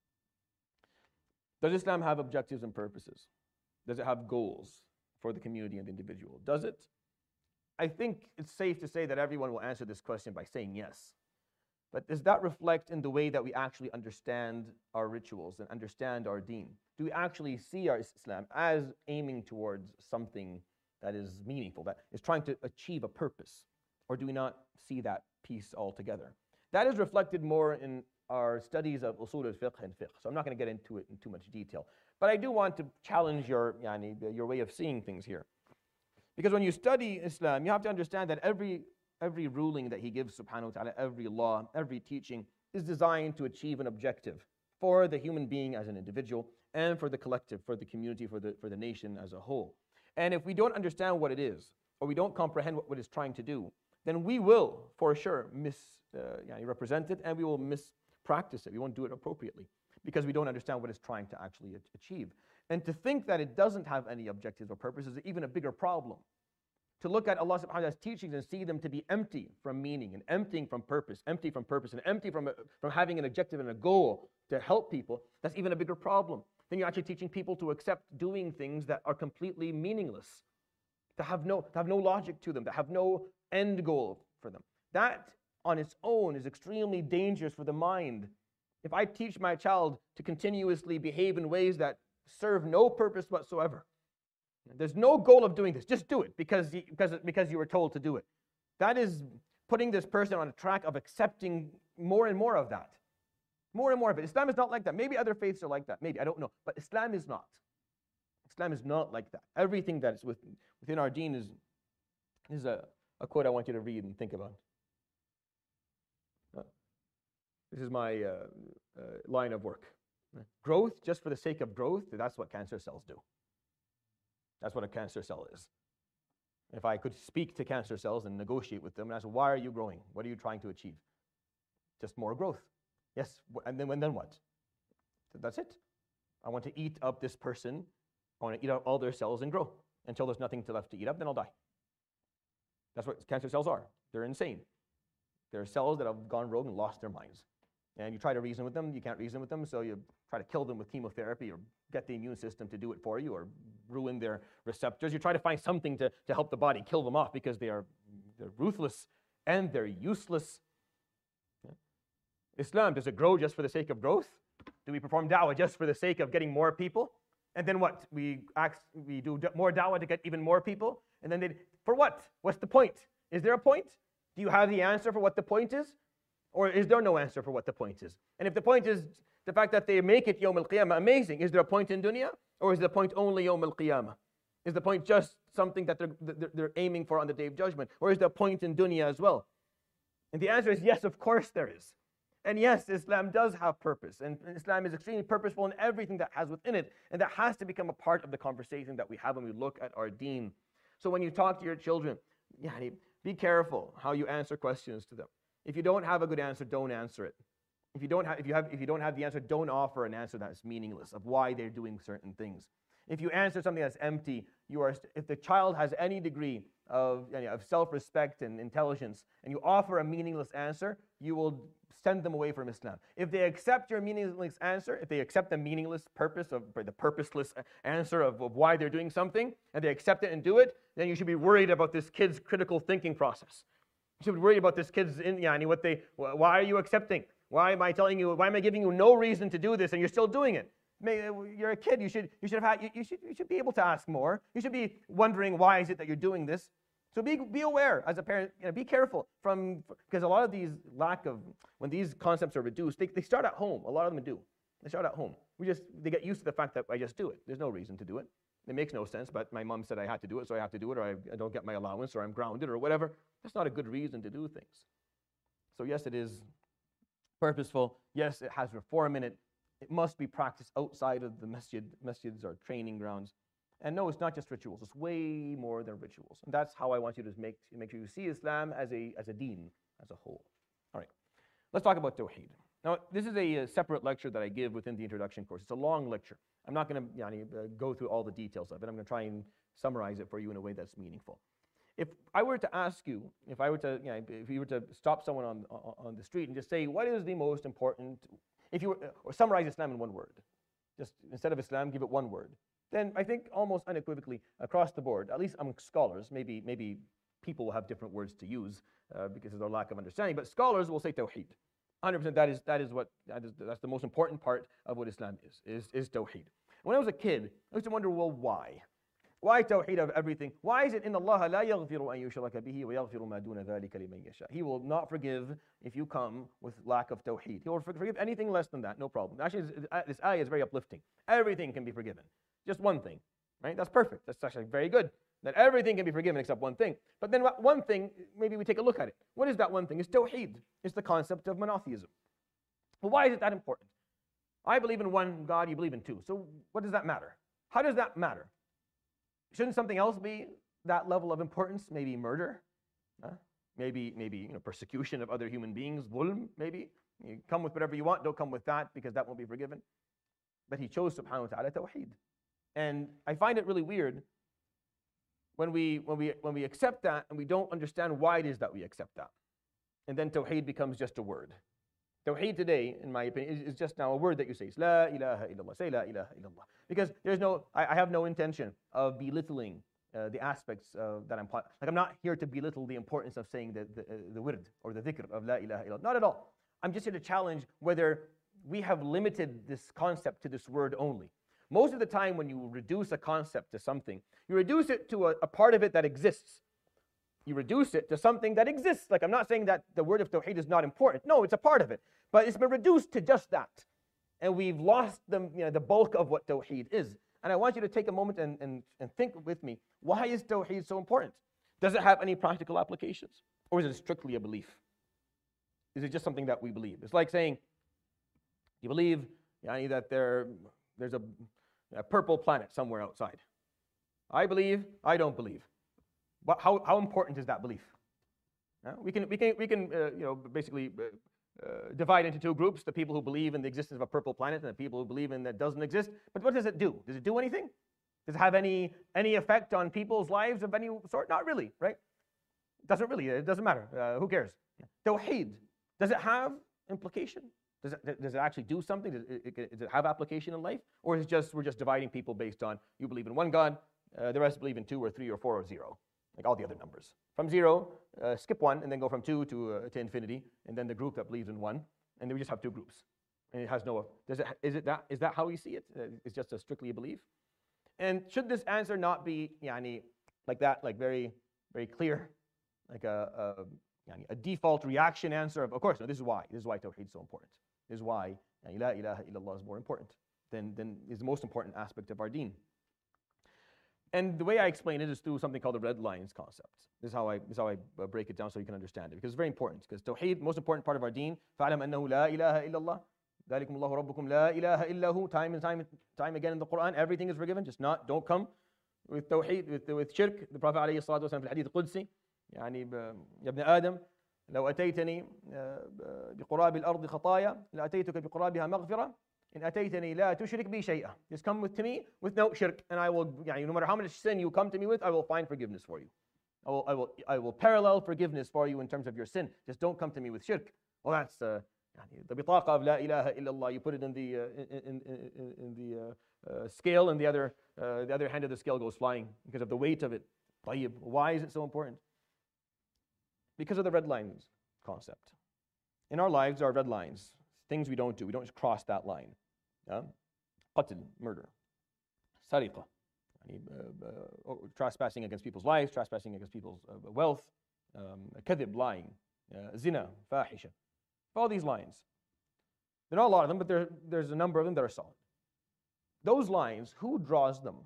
Does Islam have objectives and purposes? Does it have goals for the community and the individual? Does it? I think it's safe to say that everyone will answer this question by saying yes. But does that reflect in the way that we actually understand our rituals and understand our deen? Do we actually see our Islam as aiming towards something that is meaningful, that is trying to achieve a purpose? Or do we not see that piece altogether? That is reflected more in our studies of usul al-fiqh and fiqh. So I'm not going to get into it in too much detail. But I do want to challenge your way of seeing things here. Because when you study Islam, you have to understand that every ruling that he gives, subhanahu wa ta'ala, every law, every teaching is designed to achieve an objective for the human being as an individual and for the collective, for the community, for the nation as a whole. And if we don't understand what it is, or we don't comprehend what it's trying to do, then we will, for sure, misrepresent it and we will mispractice it. We won't do it appropriately because we don't understand what it's trying to actually achieve. And to think that it doesn't have any objectives or purposes is even a bigger problem. To look at Allah subhanahu wa ta'ala's teachings and see them to be empty from meaning and empty from purpose and empty from having an objective and a goal to help people, that's even a bigger problem. Then you're actually teaching people to accept doing things that are completely meaningless, to have no logic to them, that have no end goal for them. That on its own is extremely dangerous for the mind. If I teach my child to continuously behave in ways that serve no purpose whatsoever, there's no goal of doing this, just do it because you were told to do it. That is putting this person on a track of accepting more and more of that. More and more of it. Islam is not like that. Maybe other faiths are like that. Maybe, I don't know. But Islam is not. Islam is not like that. Everything that is within our deen is a quote I want you to read and think about. This is my line of work. Growth just for the sake of growth, that's what cancer cells do. That's what a cancer cell is. If I could speak to cancer cells and negotiate with them and ask, why are you growing? What are you trying to achieve? Just more growth. Yes, and then what? That's it. I want to eat up this person. I want to eat up all their cells and grow until there's nothing left to eat up, then I'll die. That's what cancer cells are. They're insane. They're cells that have gone rogue and lost their minds. And you try to reason with them, you can't reason with them, so you try to kill them with chemotherapy or get the immune system to do it for you or ruin their receptors. You try to find something to help the body kill them off because they're ruthless and they're useless. Yeah. Islam, does it grow just for the sake of growth? Do we perform da'wah just for the sake of getting more people? And then what? We do more da'wah to get even more people? And then for what? What's the point? Is there a point? Do you have the answer for what the point is? Or is there no answer for what the point is? And if the point is the fact that they make it Yawm al-Qiyamah, amazing. Is there a point in dunya? Or is the point only Yawm al-Qiyamah? Is the point just something that they're aiming for on the Day of Judgment? Or is there a point in dunya as well? And the answer is yes, of course there is. And yes, Islam does have purpose. And Islam is extremely purposeful in everything that has within it. And that has to become a part of the conversation that we have when we look at our deen. So when you talk to your children, be careful how you answer questions to them. If you don't have a good answer, don't answer it. If you don't have the answer, don't offer an answer that's meaningless of why they're doing certain things. If you answer something that's empty, if the child has any degree of self-respect and intelligence, and you offer a meaningless answer, you will send them away from Islam. If they accept your meaningless answer, if they accept the meaningless purpose the purposeless answer of why they're doing something, and they accept it and do it, then you should be worried about this kid's critical thinking process. You should be worried about this kid's why are you accepting? Why am I giving you no reason to do this and you're still doing it? You're a kid. You should be able to ask more. You should be wondering why is it that you're doing this. So be aware as a parent. Be careful because a lot of these when these concepts are reduced, they start at home. A lot of them do. They start at home. They get used to the fact that I just do it. There's no reason to do it. It makes no sense, but my mom said I had to do it, so I have to do it, or I don't get my allowance, or I'm grounded, or whatever. That's not a good reason to do things. So yes, it is purposeful. Yes, it has reform in it. It must be practiced outside of the masjid. Masjids are training grounds. And no, it's not just rituals. It's way more than rituals. And that's how I want you to make sure you see Islam as a deen, as a whole. All right, let's talk about Tawheed. Now, this is a separate lecture that I give within the introduction course. It's a long lecture. I'm not going to go through all the details of it. I'm going to try and summarize it for you in a way that's meaningful. If I were to ask you, if you were to stop someone on the street and just say, what is the most important, or summarize Islam in one word, just instead of Islam, give it one word, then I think almost unequivocally across the board, at least among scholars, maybe people will have different words to use because of their lack of understanding, but scholars will say Tawheed. 100% that's the most important part of what Islam is Tawheed. When I was a kid, I used to wonder, well, why? Why Tawheed of everything? Why is it in Allah la yaghfiru an yushraka bihi wa yaghfiru ma duna dhalika liman yasha? He will not forgive if you come with lack of Tawheed. He will forgive anything less than that, no problem. Actually, this ayah is very uplifting. Everything can be forgiven. Just one thing, right? That's perfect. That's actually very good. That everything can be forgiven except one thing. But then one thing, maybe we take a look at it. What is that one thing? It's Tawheed. It's the concept of monotheism. Well, why is it that important? I believe in one God, you believe in two. So what does that matter? How does that matter? Shouldn't something else be that level of importance? Maybe murder? Maybe persecution of other human beings? Zulm, maybe? You come with whatever you want, don't come with that because that won't be forgiven. But he chose subhanahu wa ta'ala Tawheed. And I find it really weird when we accept that and we don't understand why it is that we accept that. And then Tawheed becomes just a word. Tawheed today, in my opinion, is just now a word that you say. It's La ilaha illallah. Say La ilaha illallah. Because I have no intention of belittling the aspects that I'm not here to belittle the importance of saying the wird or the dhikr of La ilaha illallah. Not at all. I'm just here to challenge whether we have limited this concept to this word only. Most of the time when you reduce a concept to something, you reduce it to a part of it that exists. You reduce it to something that exists. Like, I'm not saying that the word of Tawheed is not important. No, it's a part of it. But it's been reduced to just that. And we've lost the bulk of what Tawheed is. And I want you to take a moment and think with me, why is Tawheed so important? Does it have any practical applications? Or is it strictly a belief? Is it just something that we believe? It's like saying, you believe that there's a purple planet somewhere outside. I believe, I don't believe. But how important is that belief? We can basically divide into two groups, the people who believe in the existence of a purple planet and the people who believe in that doesn't exist. But what does it do? Does it do anything? Does it have any effect on people's lives of any sort? Not really, right? It doesn't matter. Who cares? Tawheed, does it have implication? Does it actually do something? Does it have application in life? Or is it just, we're just dividing people based on, you believe in one God, the rest believe in 2 or 3 or 4 or 0, like all the other numbers. From 0, skip 1, and then go from 2 to infinity, and then the group that believes in 1, and then we just have 2 groups. And it has no, is that how we see it? It's just a strictly a belief? And should this answer not be like that, like very, very clear, like a default reaction answer of course, no, this is why Tawheed is so important. This is why La ilaha illallah is more important than is the most important aspect of our deen. And the way I explain it is through something called the red lines concept. This is how I break it down so you can understand it, because it's very important. Because Tawheed, most important part of our deen, فَعْلَمْ أَنَّهُ لَا إِلَهَ إِلَّا اللَّهُ ذَلِكُمُ اللَّهُ رَبُّكُمْ لَا إِلَهَ إِلَّا هُ. Time and time again in the Quran, everything is forgiven. Just don't come with Tawheed, with shirk. The Prophet عليه الصلاة والسلام في الحديث القدسي يعني يا ابن آدم لو أتيتني بقراب الأرض خطايا لأتيتك بقرابها مغفرة إن أتيتني لا تشرك بي شيئا. Just come to me with no shirk, and I will, no matter how much sin you come to me with, I will find forgiveness for you. I will parallel forgiveness for you in terms of your sin. Just don't come to me with shirk. Well, that's the bitaqa of La ilaha illallah. You put it in the scale, and the other hand of the scale goes flying because of the weight of it. طيب, why is it so important? Because of the red lines concept. In our lives, there are red lines, things we don't do. We don't just cross that line. Qatl, murder. Sariqa, trespassing against people's lives, trespassing against people's wealth. Kadhib, lying. Zina, fahisha. All these lines. There are not a lot of them, but there's a number of them that are solid. Those lines, who draws them?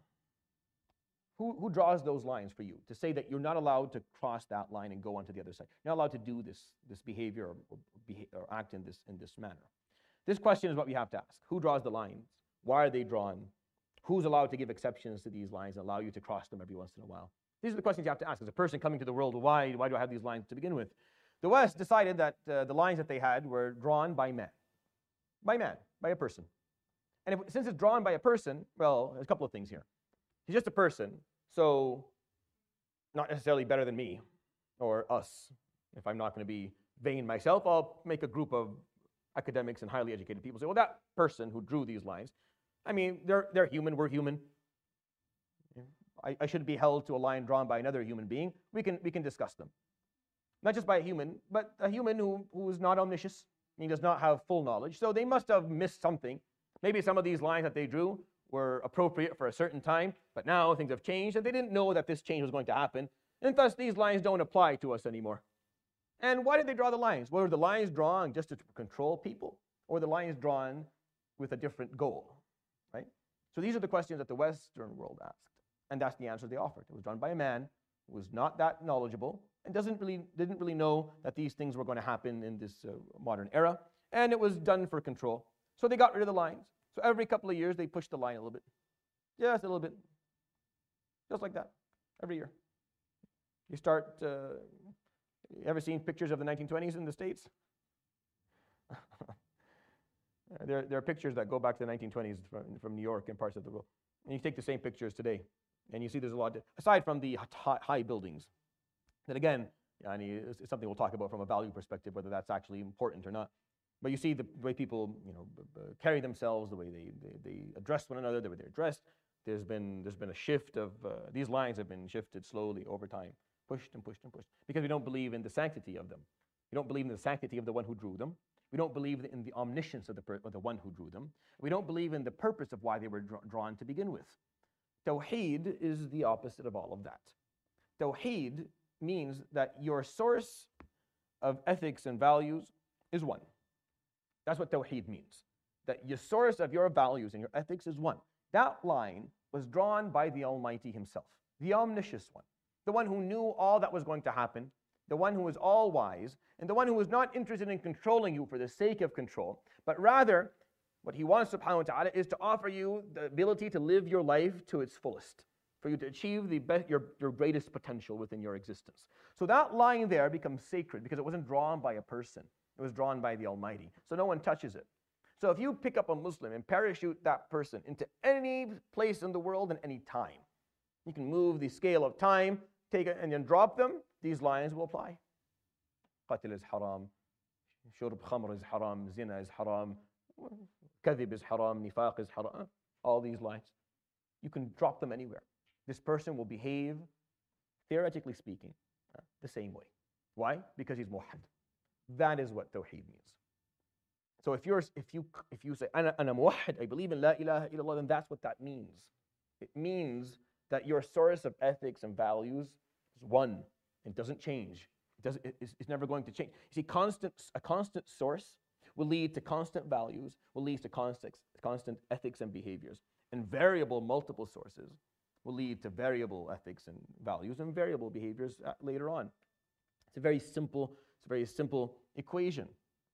Who draws those lines for you to say that you're not allowed to cross that line and go onto the other side? You're not allowed to do this behavior or act in this manner. This question is what we have to ask. Who draws the lines? Why are they drawn? Who's allowed to give exceptions to these lines and allow you to cross them every once in a while? These are the questions you have to ask. As a person coming to the world, why do I have these lines to begin with? The West decided that the lines that they had were drawn by man. By a person. And since it's drawn by a person, well, there's a couple of things here. He's just a person, so not necessarily better than me or us. If I'm not going to be vain myself, I'll make a group of academics and highly educated people say, well, that person who drew these lines, I mean, they're human, we're human. I shouldn't be held to a line drawn by another human being. We can discuss them. Not just by a human, but a human who is not omniscient. He does not have full knowledge. So they must have missed something. Maybe some of these lines that they drew were appropriate for a certain time, but now things have changed, and they didn't know that this change was going to happen, and thus these lines don't apply to us anymore. And why did they draw the lines? Were the lines drawn just to control people, or the lines drawn with a different goal, right? So these are the questions that the Western world asked, and that's the answer they offered. It was drawn by a man who was not that knowledgeable and didn't really know that these things were going to happen in this modern era, and it was done for control. So they got rid of the lines. So every couple of years, they pushed the line a little bit. Just a little bit. Just like that. Every year. You start, ever seen pictures of the 1920s in the States? There are pictures that go back to the 1920s from New York and parts of the world. And you take the same pictures today, and you see there's a lot, aside from the high buildings, that again, it's something we'll talk about from a value perspective, whether that's actually important or not. But you see the way people, carry themselves, the way they address one another, the way they're dressed. There's been a shift of these lines have been shifted slowly over time, pushed and pushed and pushed, because we don't believe in the sanctity of them. We don't believe in the sanctity of the one who drew them. We don't believe in the omniscience of the one who drew them. We don't believe in the purpose of why they were drawn to begin with. Tawheed is the opposite of all of that. Tawheed means that your source of ethics and values is one. That's what Tawheed means. That your source of your values and your ethics is one. That line was drawn by the Almighty Himself, the omniscient one, the one who knew all that was going to happen, the one who was all wise, and the one who was not interested in controlling you for the sake of control, but rather what He wants, subhanahu wa ta'ala, is to offer you the ability to live your life to its fullest, for you to achieve your greatest potential within your existence. So that line there becomes sacred because it wasn't drawn by a person. It was drawn by the Almighty. So no one touches it. So if you pick up a Muslim and parachute that person into any place in the world and any time, you can move the scale of time, take it and then drop them, these lines will apply. Qatil is haram, shurb khamr is haram, zina is haram, kadhib is haram, nifaq is haram, all these lines. You can drop them anywhere. This person will behave, theoretically speaking, the same way. Why? Because he's muwahhid. That is what tawheed means. So if you say, ana muwahhid, I believe in la ilaha illallah, then that's what that means. It means that your source of ethics and values is one. It doesn't change. It's never going to change. You see, a constant source will lead to constant values, will lead to constant ethics and behaviors. And variable multiple sources will lead to variable ethics and values and variable behaviors later on. It's a very simple equation.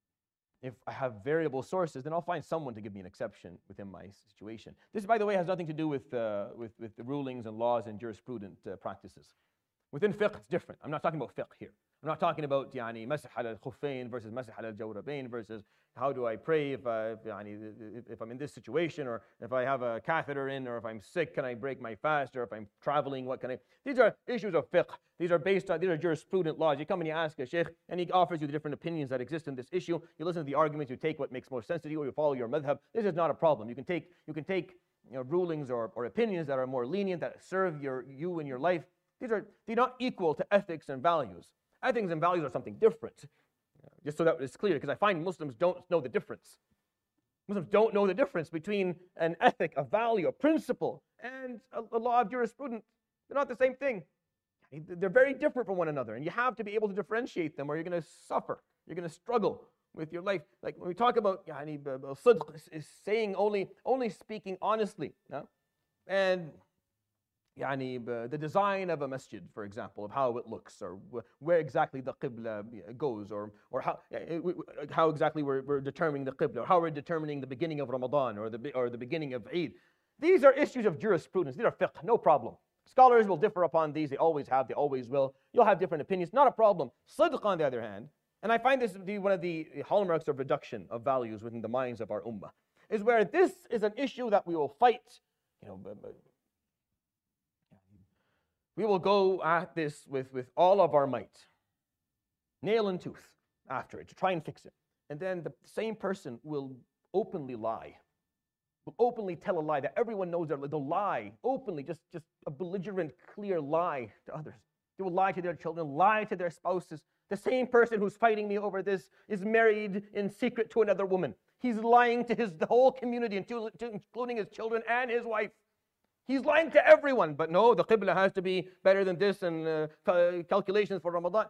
If I have variable sources, then I'll find someone to give me an exception within my situation. This, by the way, has nothing to do with the rulings and laws and jurisprudent practices. Within fiqh, it's different. I'm not talking about fiqh here. I'm not talking about masah al-khuffayn versus masah al-jawrabayn versus how do I pray if I'm in this situation, or if I have a catheter in, or if I'm sick, can I break my fast, or if I'm traveling, what can I? These are issues of fiqh. These are jurisprudent laws. You come and you ask a sheikh, and he offers you the different opinions that exist in this issue. You listen to the arguments, you take what makes most sense to you, or you follow your madhab. This is not a problem. You can take rulings or opinions that are more lenient, that serve you in your life. They're not equal to ethics and values. Ethics and values are something different. Just so that it's clear, because I find Muslims don't know the difference. Muslims don't know the difference between an ethic, a value, a principle, and a law of jurisprudence. They're not the same thing. They're very different from one another, and you have to be able to differentiate them, or you're going to suffer. You're going to struggle with your life. Like when we talk about sidq, is saying only speaking honestly, no? And the design of a masjid, for example, of how it looks, or where exactly the qibla goes, or how exactly we're determining the qibla, or how we're determining the beginning of Ramadan or the beginning of Eid. These are issues of jurisprudence. These are fiqh, no problem. Scholars will differ upon these. They always have. They always will. You'll have different opinions. Not a problem. Sidq, on the other hand, and I find this to be one of the hallmarks of reduction of values within the minds of our ummah, is where this is an issue that we will fight. We will go at this with all of our might, nail and tooth after it, to try and fix it. And then the same person will openly lie, will openly tell a lie that everyone knows. They'll lie openly, just a belligerent, clear lie to others. They will lie to their children, lie to their spouses. The same person who's fighting me over this is married in secret to another woman. He's lying to the whole community, including his children and his wife. He's lying to everyone, but no, the qibla has to be better than this, and calculations for Ramadan.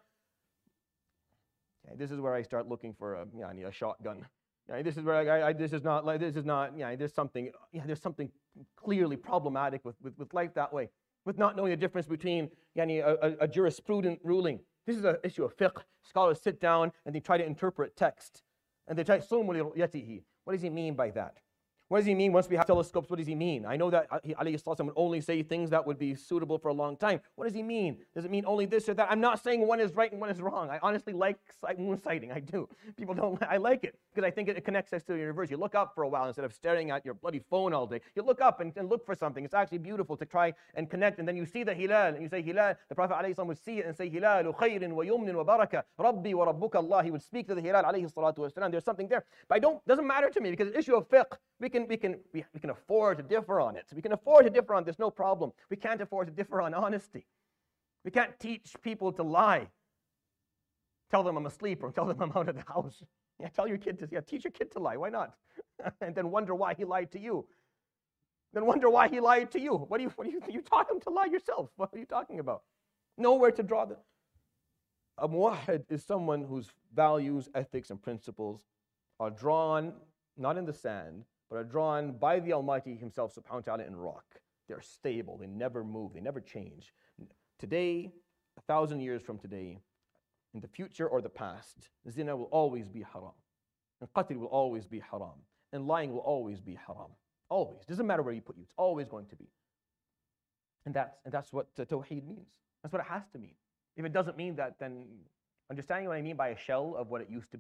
Okay, this is where I start looking for a shotgun. This is where there's something clearly problematic with life that way, with not knowing the difference between a jurisprudent ruling. This is an issue of fiqh. Scholars sit down and they try to interpret text, and they try to what does he mean by that? What does he mean once we have telescopes? What does he mean? I know that alayhi salatu would only say things that would be suitable for a long time. What does he mean? Does it mean only this or that? I'm not saying one is right and one is wrong. I honestly like moon sighting. I do. People don't. I like it because I think it connects us to the universe. You look up for a while instead of staring at your bloody phone all day. You look up and look for something. It's actually beautiful to try and connect. And then you see the hilal and you say hilal. The Prophet alayhi salatu would see it and say hilalu khayrin wa yumnin wa baraka. Rabbi wa rabbuka Allah. He would speak to the hilal alayhi salatu wasalam. There's something there. But doesn't matter to me because the issue of fiqh, we can afford to differ on it. We can afford to differ on this, no problem. We can't afford to differ on honesty. We can't teach people to lie. Tell them I'm asleep or tell them I'm out of the house. Tell your kid teach your kid to lie. Why not? And then wonder why he lied to you. Then wonder why he lied to you. What you taught him to lie yourself. What are you talking about? Nowhere to draw a muwahhid is someone whose values, ethics, and principles are drawn not in the sand, but are drawn by the Almighty Himself, subhanahu wa ta'ala, in rock. They're stable. They never move. They never change. Today, 1,000 years from today, in the future or the past, zina will always be haram. And qatl will always be haram. And lying will always be haram. Always. Doesn't matter where you put you. It's always going to be. And that's what tawheed means. That's what it has to mean. If it doesn't mean that, then understanding what I mean by a shell of what it used to be,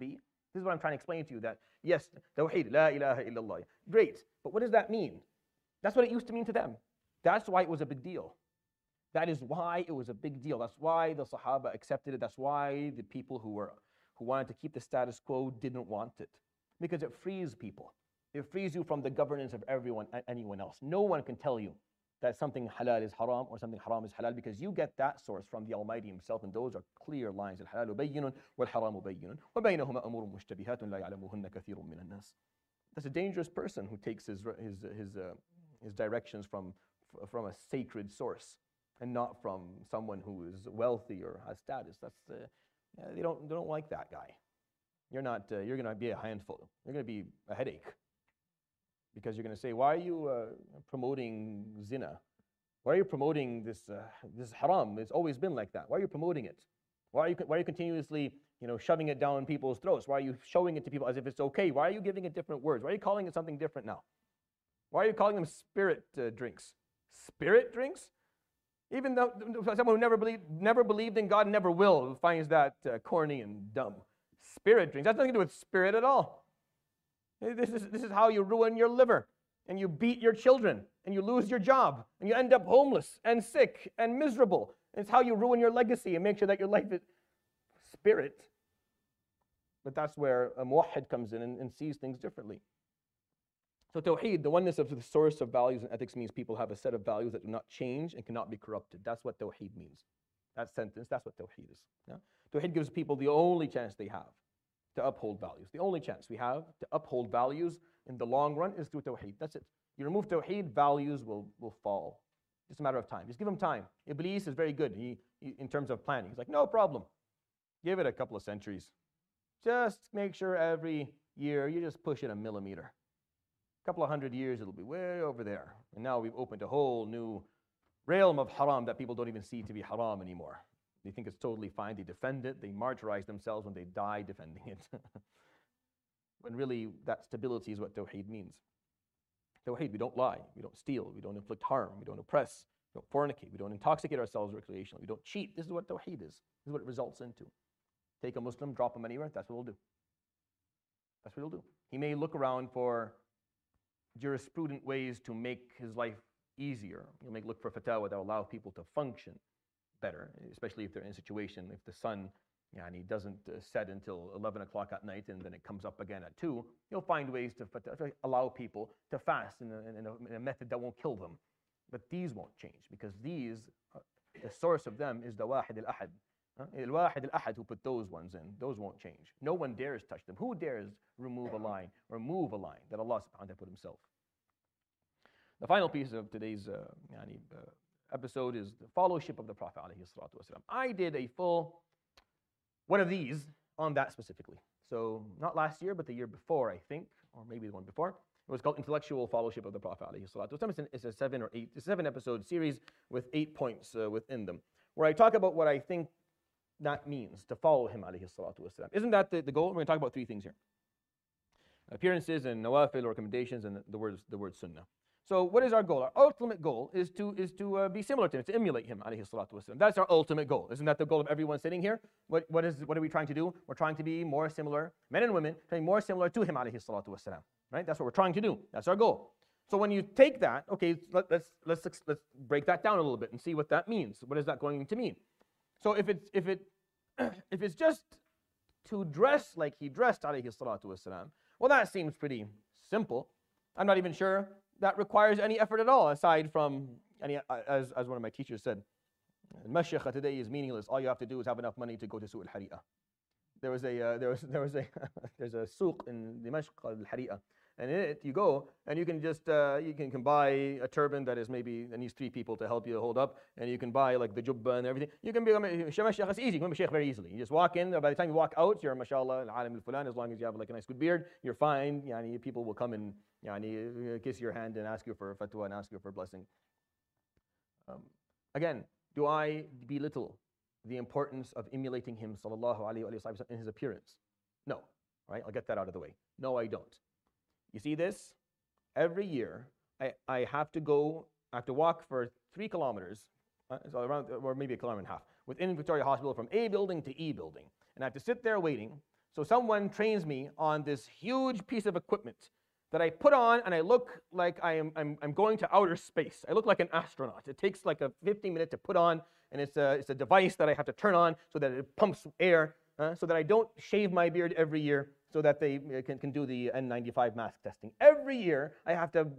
This is what I'm trying to explain to you, that yes, Tawheed, La ilaha illallah. Great, but what does that mean? That's what it used to mean to them. That's why it was a big deal. That is why it was a big deal. That's why the Sahaba accepted it. That's why the people who wanted to keep the status quo didn't want it. Because it frees people. It frees you from the governance of everyone and anyone else. No one can tell you that something halal is haram or something haram is halal, because you get that source from the Almighty Himself, and those are clear lines. الحلال بين والحرام بين وبينهما أمور مشتبهات لا يعلمهن كثير من الناس. That's a dangerous person who takes his directions from a sacred source and not from someone who is wealthy or has status. They don't like that guy. You're going to be a handful. You're going to be a headache. Because you're going to say, why are you promoting zina? Why are you promoting this haram? It's always been like that. Why are you promoting it? Why are you continuously shoving it down people's throats? Why are you showing it to people as if it's okay? Why are you giving it different words? Why are you calling it something different now? Why are you calling them spirit drinks? Spirit drinks? Even though someone who never believed in God, never will, finds that corny and dumb. Spirit drinks. That's nothing to do with spirit at all. This is how you ruin your liver, and you beat your children, and you lose your job, and you end up homeless and sick and miserable. It's how you ruin your legacy and make sure that your life is spirit. But that's where a muwahhid comes in and sees things differently. So Tawheed, the oneness of the source of values and ethics, means people have a set of values that do not change and cannot be corrupted. That's what Tawheed means. That sentence, that's what Tawheed is. Yeah? Tawheed gives people the only chance they have to uphold values. The only chance we have to uphold values in the long run is through Tawheed. That's it. You remove Tawheed, values will fall. Just a matter of time. Just give him time. Iblis is very good he in terms of planning. He's like, no problem. Give it a couple of centuries. Just make sure every year you just push it a millimeter. A couple of 100 years, it'll be way over there. And now we've opened a whole new realm of haram that people don't even see to be haram anymore. They think it's totally fine. They defend it. They martyrize themselves when they die defending it. When really that stability is what Tawheed means. Tawheed, we don't lie, we don't steal, we don't inflict harm, we don't oppress, we don't fornicate, we don't intoxicate ourselves recreationally, we don't cheat. This is what Tawheed is. This is what it results into. Take a Muslim, drop him anywhere, that's what he'll do. That's what he'll do. He may look around for jurisprudent ways to make his life easier. He may look for fatwa that will allow people to function better, especially if they're in a situation, if the sun doesn't set until 11 o'clock at night and then it comes up again at 2, you'll find ways to allow people to fast in a method that won't kill them. But these won't change, because these, the source of them is the Wahid al-Ahad. Al-Wahid al-Ahad, who put those ones in, those won't change. No one dares touch them. Who dares remove a line or move a line that Allah subhanahu wa ta'ala put Himself? The final piece of today's episode is the fellowship of the Prophet ﷺ. I did a full one of these on that specifically. So not last year, but the year before, I think, or maybe the one before. It was called Intellectual Fellowship of the Prophet ﷺ. It's a 7 episode series with 8 points within them, where I talk about what I think that means to follow him ﷺ. Isn't that the goal? We're going to talk about 3 things here: appearances and nawafil, recommendations, and the word sunnah. So what is our goal? Our ultimate goal is to be similar to him, to emulate him, alayhi salatu wasalam. That's our ultimate goal. Isn't that the goal of everyone sitting here? What are we trying to do? We're trying to be more similar, men and women, trying more similar to him, alayhi salatu wasalam. Right? That's what we're trying to do. That's our goal. So when you take that, okay, let's break that down a little bit and see what that means. What is that going to mean? So if it's just to dress like he dressed, alayhi salatu wasalam, well, that seems pretty simple. I'm not even sure that requires any effort at all, aside from as one of my teachers said, al-mashayikh today is meaningless. All you have to do is have enough money to go to Suq al-Hari'ah. There's a souq in Dimashq called al-Hari'ah, and in it you go and you can just you can buy a turban that is maybe that needs 3 people to help you hold up, and you can buy like the jubba and everything. You can become a mashayikh. It's easy. You can become a shaykh very easily. You just walk in. By the time you walk out, you're mashallah al-alim al-fulan. As long as you have like a nice good beard, you're fine. People will come and kiss your hand and ask you for fatwa and ask you for blessing. Again, do I belittle the importance of emulating him, sallallahu alaihi wasallam, in his appearance? No. Right? I'll get that out of the way. No, I don't. You see this? Every year, I have to walk for 3 kilometers, so around, or maybe 1.5 kilometers, within Victoria Hospital from A building to E building. And I have to sit there waiting So someone trains me on this huge piece of equipment that I put on, and I look like I'm going to outer space. I look like an astronaut. It takes like a 15 minutes to put on, and it's a device that I have to turn on so that it pumps air, so that I don't shave my beard every year, so that they can do the N95 mask testing. Every year, I have to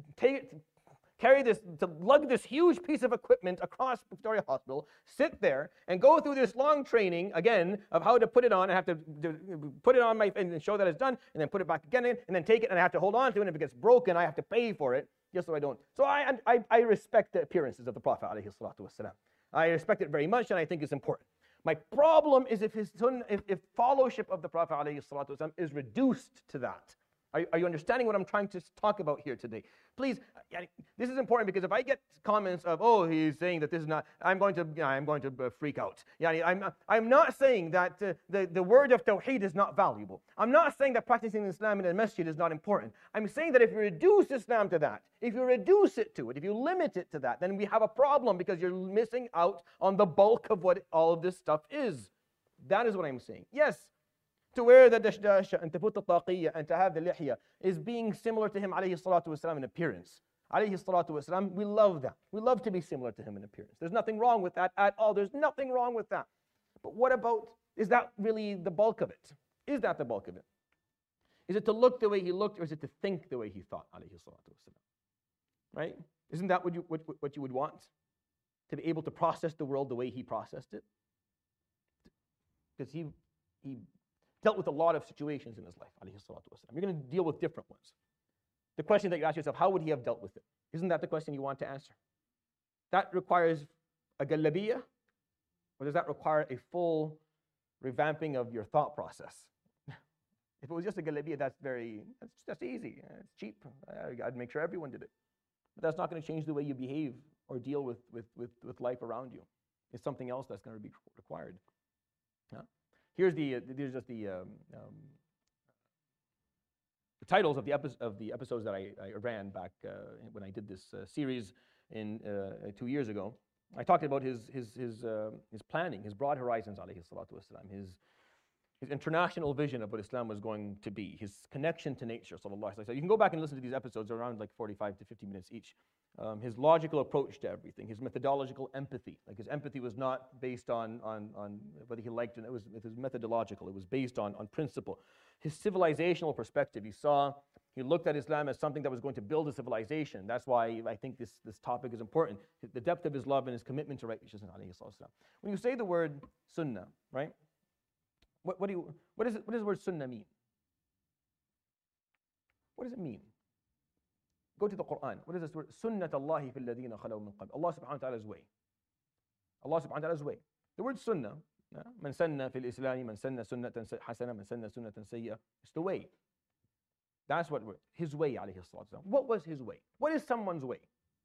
lug this huge piece of equipment across Victoria Hospital, sit there, and go through this long training, again, of how to put it on. I have to put it on and show that it's done, and then put it back again, and then take it, and I have to hold on to it, and if it gets broken, I have to pay for it, just so I don't. So I respect the appearances of the Prophet ﷺ. I respect it very much, and I think it's important. My problem is if fellowship of the Prophet ﷺ is reduced to that. Are you understanding what I'm trying to talk about here today? Please, this is important, because if I get comments of, oh, he's saying that this is not, I'm going to freak out. I'm not saying that the word of Tawheed is not valuable. I'm not saying that practicing Islam in a masjid is not important. I'm saying that if you reduce Islam to that, if you reduce it to it, if you limit it to that, then we have a problem, because you're missing out on the bulk of what all of this stuff is. That is what I'm saying. Yes, to wear the dashdasha and to put the taqiyya and to have the lihya is being similar to him alayhi salatu wasalam in appearance. Alayhi salatu wasalam, we love that. We love to be similar to him in appearance. There's nothing wrong with that at all. There's nothing wrong with that. But what about, is that really the bulk of it? Is that the bulk of it? Is it to look the way he looked, or is it to think the way he thought, alayhi salatu wasalam? Right? Isn't that what you would want? To be able to process the world the way he processed it? Because he dealt with a lot of situations in his life, alayhi salatu wasalam. You're going to deal with different ones. The question that you ask yourself, how would he have dealt with it? Isn't that the question you want to answer? That requires a galabiyah, or does that require a full revamping of your thought process? If it was just a galabiyah, that's easy, it's cheap. I'd make sure everyone did it. But that's not going to change the way you behave or deal with life around you. It's something else that's going to be required. Yeah? Here's just the titles of the episodes that I ran back when I did this series in 2 years ago. I talked about his planning, his broad horizons, alayhi salatu wasalam, his international vision of what Islam was going to be, his connection to nature, sallallahu alaihi wasallam. You can go back and listen to these episodes, around like 45 to 50 minutes each. His logical approach to everything, his methodological empathy. Like, his empathy was not based on whether he liked it. It was methodological. It was based on principle. His civilizational perspective. He looked at Islam as something that was going to build a civilization. That's why I think this topic is important. The depth of his love and his commitment to righteousness, alayhi sallam. When you say the word sunnah, right? What does the word sunnah mean? What does it mean? Go to the Quran. What is this word? Sunnat Allahi fil ladina khalaw min qabl. Allah subhanahu wa ta'ala's way. Allah subhanahu wa ta'ala's way. The word sunnah, man sanna fil islami, man sanna sunnatan hasana, man sanna sunnatan sayyi'ah. It's the way. That's what his way, alayhi salatu. What was his way? What is someone's way?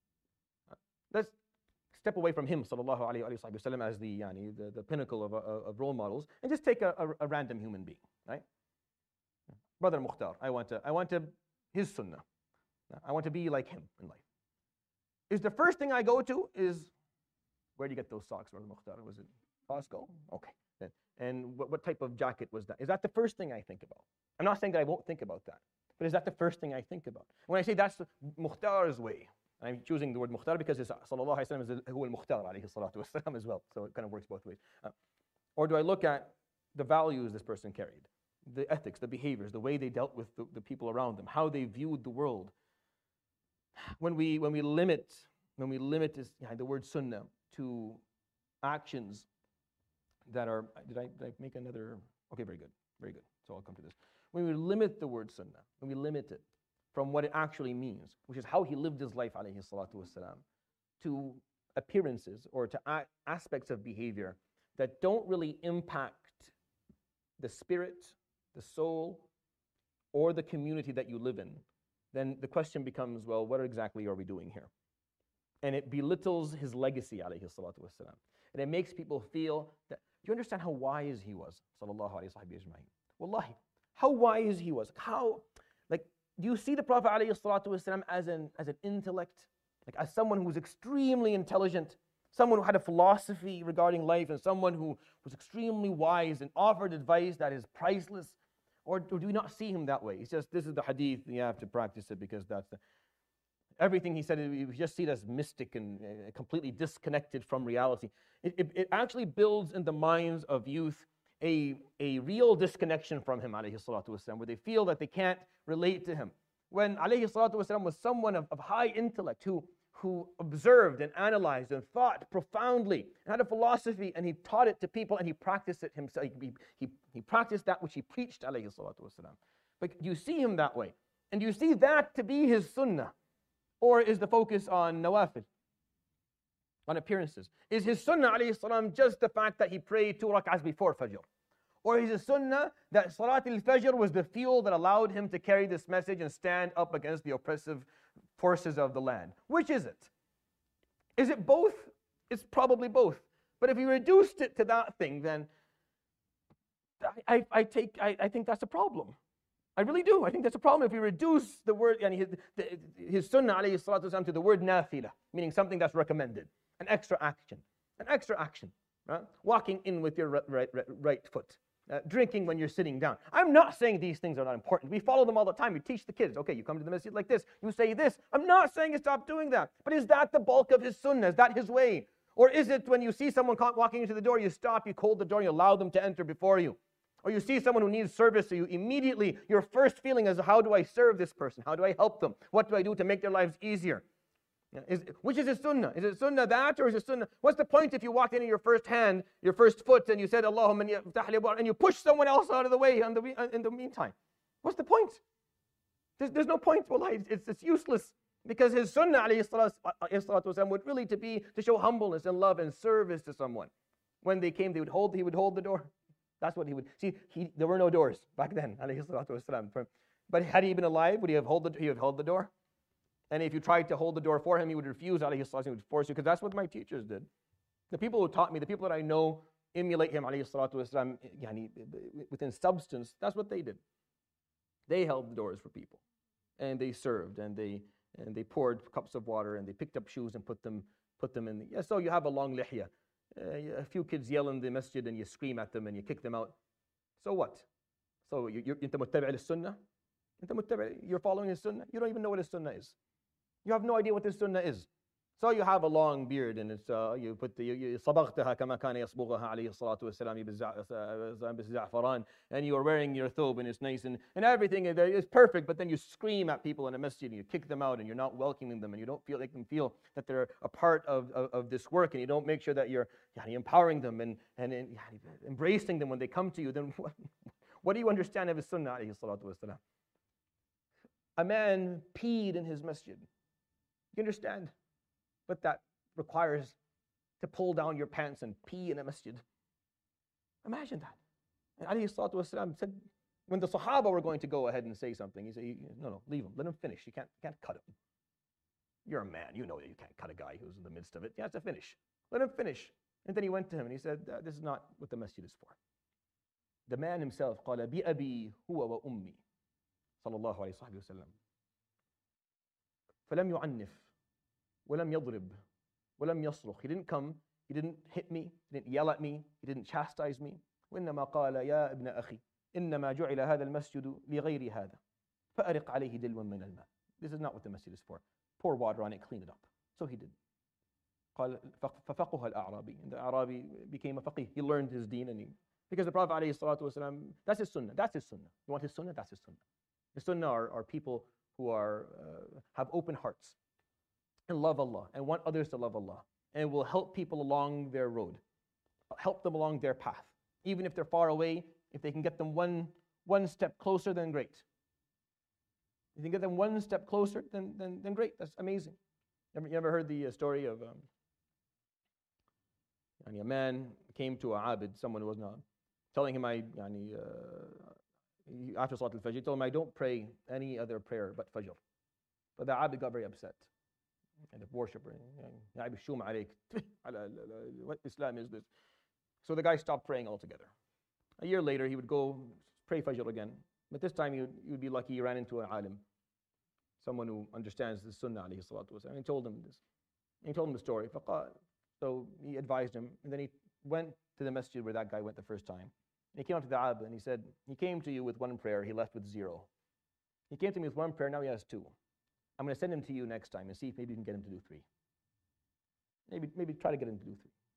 Let's step away from him, sallallahu alayhi wa sallam, as the pinnacle of role models, and just take a random human being, right? Brother Mukhtar, I want his sunnah. I want to be like him in life. Is the first thing I go to is, where do you get those socks, Brother Mukhtar? Was it Costco? Okay. Then. And what type of jacket was that? Is that the first thing I think about? I'm not saying that I won't think about that, but is that the first thing I think about? When I say that's Mukhtar's way, I'm choosing the word Mukhtar because it's sallallahu alayhi wa sallam is huwa al-Mukhtar alayhi salatu wa sallam as well, so it kind of works both ways. Or do I look at the values this person carried, the ethics, the behaviors, the way they dealt with the people around them, how they viewed the world? When we limit this, the word sunnah to actions that are, did I make another? Okay, very good. So I'll come to this. When we limit the word sunnah, when we limit it from what it actually means, which is how he lived his life, alayhi salatu wasalam, to appearances or to aspects of behavior that don't really impact the spirit, the soul, or the community that you live in, then the question becomes, well, what exactly are we doing here? And it belittles his legacy, alayhi salatu wasalam. And it makes people feel that, do you understand how wise he was? Sallallahu alayhi wa sallam. Wallahi, how wise he was. Do you see the Prophet alayhi salatu wasalam as an intellect? Like, as someone who was extremely intelligent, someone who had a philosophy regarding life, and someone who was extremely wise and offered advice that is priceless? Or do we not see him that way? It's just, this is the hadith, you have to practice it because that's everything he said, we just see it as mystic and completely disconnected from reality. It actually builds in the minds of youth a real disconnection from him, alayhi salatu wasalam, where they feel that they can't relate to him. When alayhi salatu wasalam was someone of high intellect who observed and analyzed and thought profoundly and had a philosophy, and he taught it to people and he practiced it himself. He practiced that which he preached, alayhi salatu wasalam. But you see him that way, and you see that to be his sunnah. Or is the focus on nawafil, on appearances? Is his sunnah, alayhi salam, just the fact that he prayed 2 rak'ahs before Fajr? Or is his sunnah that Salat al-Fajr was the fuel that allowed him to carry this message and stand up against the oppressive forces of the land? Which is it? Is it both? It's probably both. But if you reduced it to that thing, then I think that's a problem. I really do. I think that's a problem if we reduce the word, his sunnah alayhi salatu wasalam, to the word nafila, meaning something that's recommended, an extra action. Right? Walking in with your right foot, drinking when you're sitting down. I'm not saying these things are not important. We follow them all the time. We teach the kids, okay, you come to the masjid like this, you say this. I'm not saying you stop doing that. But is that the bulk of his sunnah? Is that his way? Or is it when you see someone walking into the door, you stop, you hold the door, and you allow them to enter before you? Or you see someone who needs service, so you immediately, your first feeling is, how do I serve this person? How do I help them? What do I do to make their lives easier? Which is his sunnah? Is it sunnah that, or is it sunnah? What's the point if you walked in your first foot, and you said, Allahumma, and you push someone else out of the way in the meantime? What's the point? There's no point. Wallahi, it's useless. Because his sunnah, alayhi salatu wasalam, would really to show humbleness and love and service to someone. When they came, he would hold the door. That's what he would see. There were no doors back then, alayhi salatu wasalam. But had he been alive, would he have held the door? And if you tried to hold the door for him, he would refuse, alayhi salatu wasalam, he would force you, because that's what my teachers did. The people who taught me, the people that I know emulate him, alayhi salatu wasalam, within substance, that's what they did. They held the doors for people. And they served, and they poured cups of water, and they picked up shoes and put them in. So you have a long lihya. A few kids yell in the masjid and you scream at them and you kick them out. So what? So you're muttabi' al-sunnah? You're following his sunnah? You don't even know what his sunnah is. You have no idea what his sunnah is. So you have a long beard, and it's you put the صبغتها كما كان يصبغها عليه الصلاة والسلام بالزعفران, and you are wearing your thobe, and it's nice and everything is perfect, but then you scream at people in a masjid and you kick them out, and you're not welcoming them, and you don't make them feel that they're a part of this work, and you don't make sure that you're empowering them and embracing them when they come to you. Then what do you understand of his sunnah, alayhi salatu wasalam? A man peed in his masjid. You understand? But that requires to pull down your pants and pee in a masjid. Imagine that. And alayhi salatu wasalam said, when the Sahaba were going to go ahead and say something, he said, no, leave him, let him finish. You can't cut him. You're a man, you know that you can't cut a guy who's in the midst of it. He has to finish. Let him finish. And then he went to him and he said, this is not what the masjid is for. The man himself, قال بأبي هو وأمي صلى الله عليه وسلم فلم يعنف وَلَمْ يَضْرِبْ وَلَمْ يَصْرُخ. He didn't come, he didn't hit me, he didn't yell at me, he didn't chastise me. وَإِنَّمَا قَالَ يَا ابْنَ أَخِي إِنَّمَا جُعِلَ هَذَا الْمَسْجِدُ لِغَيْرِ هَذَا فَأَرِقْ عَلَيْهِ دِلْوًا مِنَ الْمَاءِ. This is not what the masjid is for. Pour water on it, clean it up. So he did. قال ففقه الأعرابي. And the Arabi became a faqih. He learned his deen, because the Prophet ﷺ, that's his sunnah. That's his sunnah. You want his sunnah? That's his sunnah. The sunnah are people who have open hearts and love Allah and want others to love Allah and will help people along their road, help them along their path. Even if they're far away, if they can get them one step closer, then great. If you can get them one step closer, then great. That's amazing. You ever heard the story of a man came to a abid, someone who was not, telling him, after Salat al-Fajr, he told him, I don't pray any other prayer but Fajr. But the abid got very upset. And the worshipper, what Islam is this? So the guy stopped praying altogether. A year later, he would go pray Fajr again. But this time, he would be lucky he ran into an alim, someone who understands the sunnah, alayhi salatu wasalam. And he told him this. And he told him the story. So he advised him, and then he went to the masjid where that guy went the first time. And he came up to the abd and he said, he came to you with one prayer, he left with 0. He came to me with one prayer, now he has 2. I'm going to send him to you next time and see if maybe you can get him to do 3. Maybe try to get him to do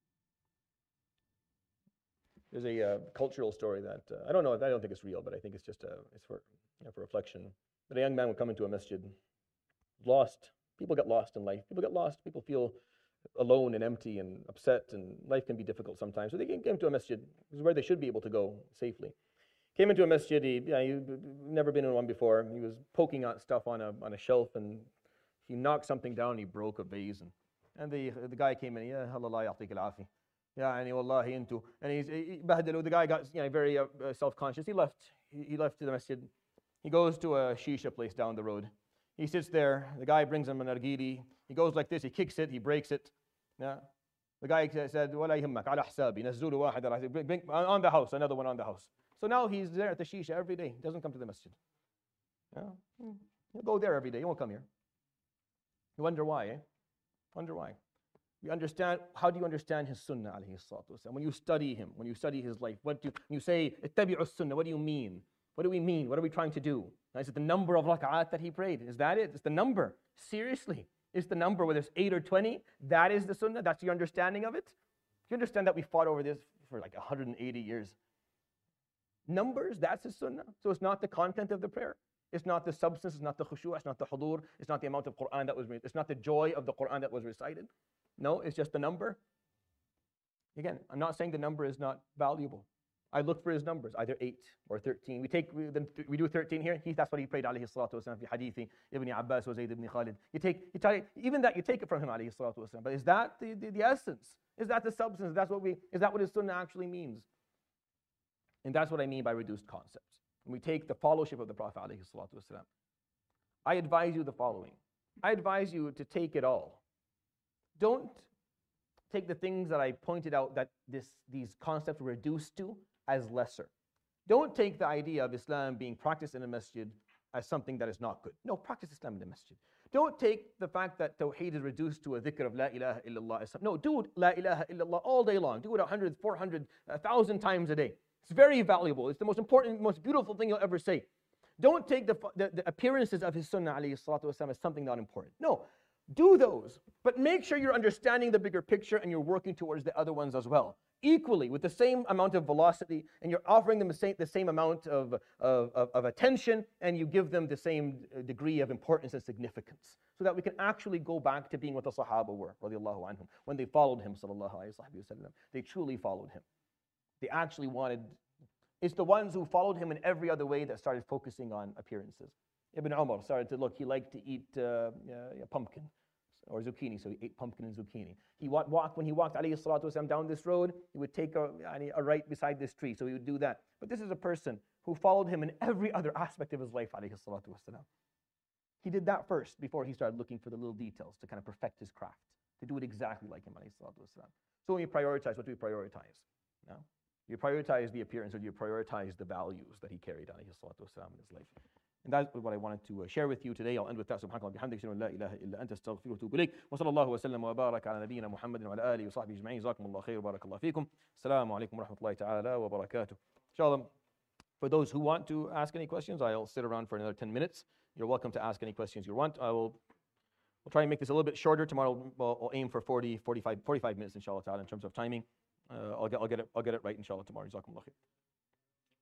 3. There's a cultural story that I don't think it's real, but I think it's just it's for reflection. But a young man would come into a masjid, lost. People get lost in life. People feel alone and empty and upset, and life can be difficult sometimes. So they came to a masjid. This is where they should be able to go safely. Came into a masjid. He'd never been in one before. He was poking at stuff on a shelf, and he knocked something down. And he broke a vase, and the guy came in. Ya Allah ya'tik al-afi. Yeah, and wallahi into, and the guy got very self-conscious. He left to the masjid. He goes to a shisha place down the road. He sits there. The guy brings him an nargili. He goes like this. He kicks it. He breaks it. Yeah. The guy said, "Wala yihimmak ala hisabi nazulu wahid bring on the house, another one on the house." So now he's there at the shisha every day. He doesn't come to the masjid. Yeah. He'll go there every day. He won't come here. You wonder why, eh? Wonder why. You understand, how do you understand his sunnah, alayhi salatu wasalam? When you study him, when you study his life, when you say, ittabi'u sunnah, what do you mean? What do we mean? What are we trying to do? Now, is it the number of rak'at that he prayed? Is that it? It's the number. Seriously. It's the number, whether it's 8 or 20. That is the sunnah. That's your understanding of it. You understand that we fought over this for like 180 years. Numbers, that's his sunnah. So it's not the content of the prayer. It's not the substance. It's not the khushu'. It's not the hudur. It's not the amount of Quran that was read. It's not the joy of the Quran that was recited. No, it's just the number. Again, I'm not saying the number is not valuable. I look for his numbers, either 8 or 13. We do 13 here. That's what he prayed, alayhi salatu wasalam, fi hadithi Ibn Abbas wa Zayd ibn Khalid. You take it from him, alayhi salatu wasalam. But is that the essence? Is that the substance? Is that what his sunnah actually means? And that's what I mean by reduced concepts. When we take the fellowship of the Prophet, alayhi salatu wasalam, I advise you the following. I advise you to take it all. Don't take the things that I pointed out that these concepts were reduced to as lesser. Don't take the idea of Islam being practiced in a masjid as something that is not good. No, practice Islam in the masjid. Don't take the fact that Tawheed is reduced to a dhikr of La ilaha illallah. No, do La ilaha illallah all day long. Do it 100, 400, 1,000 times a day. It's very valuable. It's the most important, most beautiful thing you'll ever say. Don't take the appearances of his sunnah alayhi salatu wasalam as something not important. No, do those, but make sure you're understanding the bigger picture and you're working towards the other ones as well, equally with the same amount of velocity, and you're offering them the same amount of attention, and you give them the same degree of importance and significance, so that we can actually go back to being what the Sahaba were, radiallahu anhum, when they followed him, sallallahu alayhi wa sallam. They truly followed him. They actually wanted. It's the ones who followed him in every other way that started focusing on appearances. Ibn Umar started to look. He liked to eat pumpkin or zucchini, so he ate pumpkin and zucchini. When he walked alayhi salatu wasalam down this road, he would take a right beside this tree, so he would do that. But this is a person who followed him in every other aspect of his life, alayhi salatu wasalam. He did that first before he started looking for the little details to kind of perfect his craft, to do it exactly like him, alayhi salatu wasalam. So when we prioritize, what do we prioritize? No? You prioritize the appearance, or do you prioritize the values that he carried, alayhi salatu wasalam, in his life? And that's what I wanted to share with you today. I'll end with that. Subhanakallah bihamdik, shalla la ilaha illa anta astaghfiruka wa atubu ilayk. Wa sallallahu wa sallam wa baraka ala nabiyyina Muhammadin wa ala alihi wa sahbihi ajma'in. Jazakumullahu khair wa barakallahu feekum. Assalamu alaikum wa rahmatullahi ta'ala wa barakatuh. Inshallah, for those who want to ask any questions, I'll sit around for another 10 minutes. You're welcome to ask any questions you want. We'll try and make this a little bit shorter. Tomorrow I'll aim for 45 minutes, inshallah ta'ala, in terms of timing. I'll get it right, inshallah, tomorrow. Jazakumullahu khair.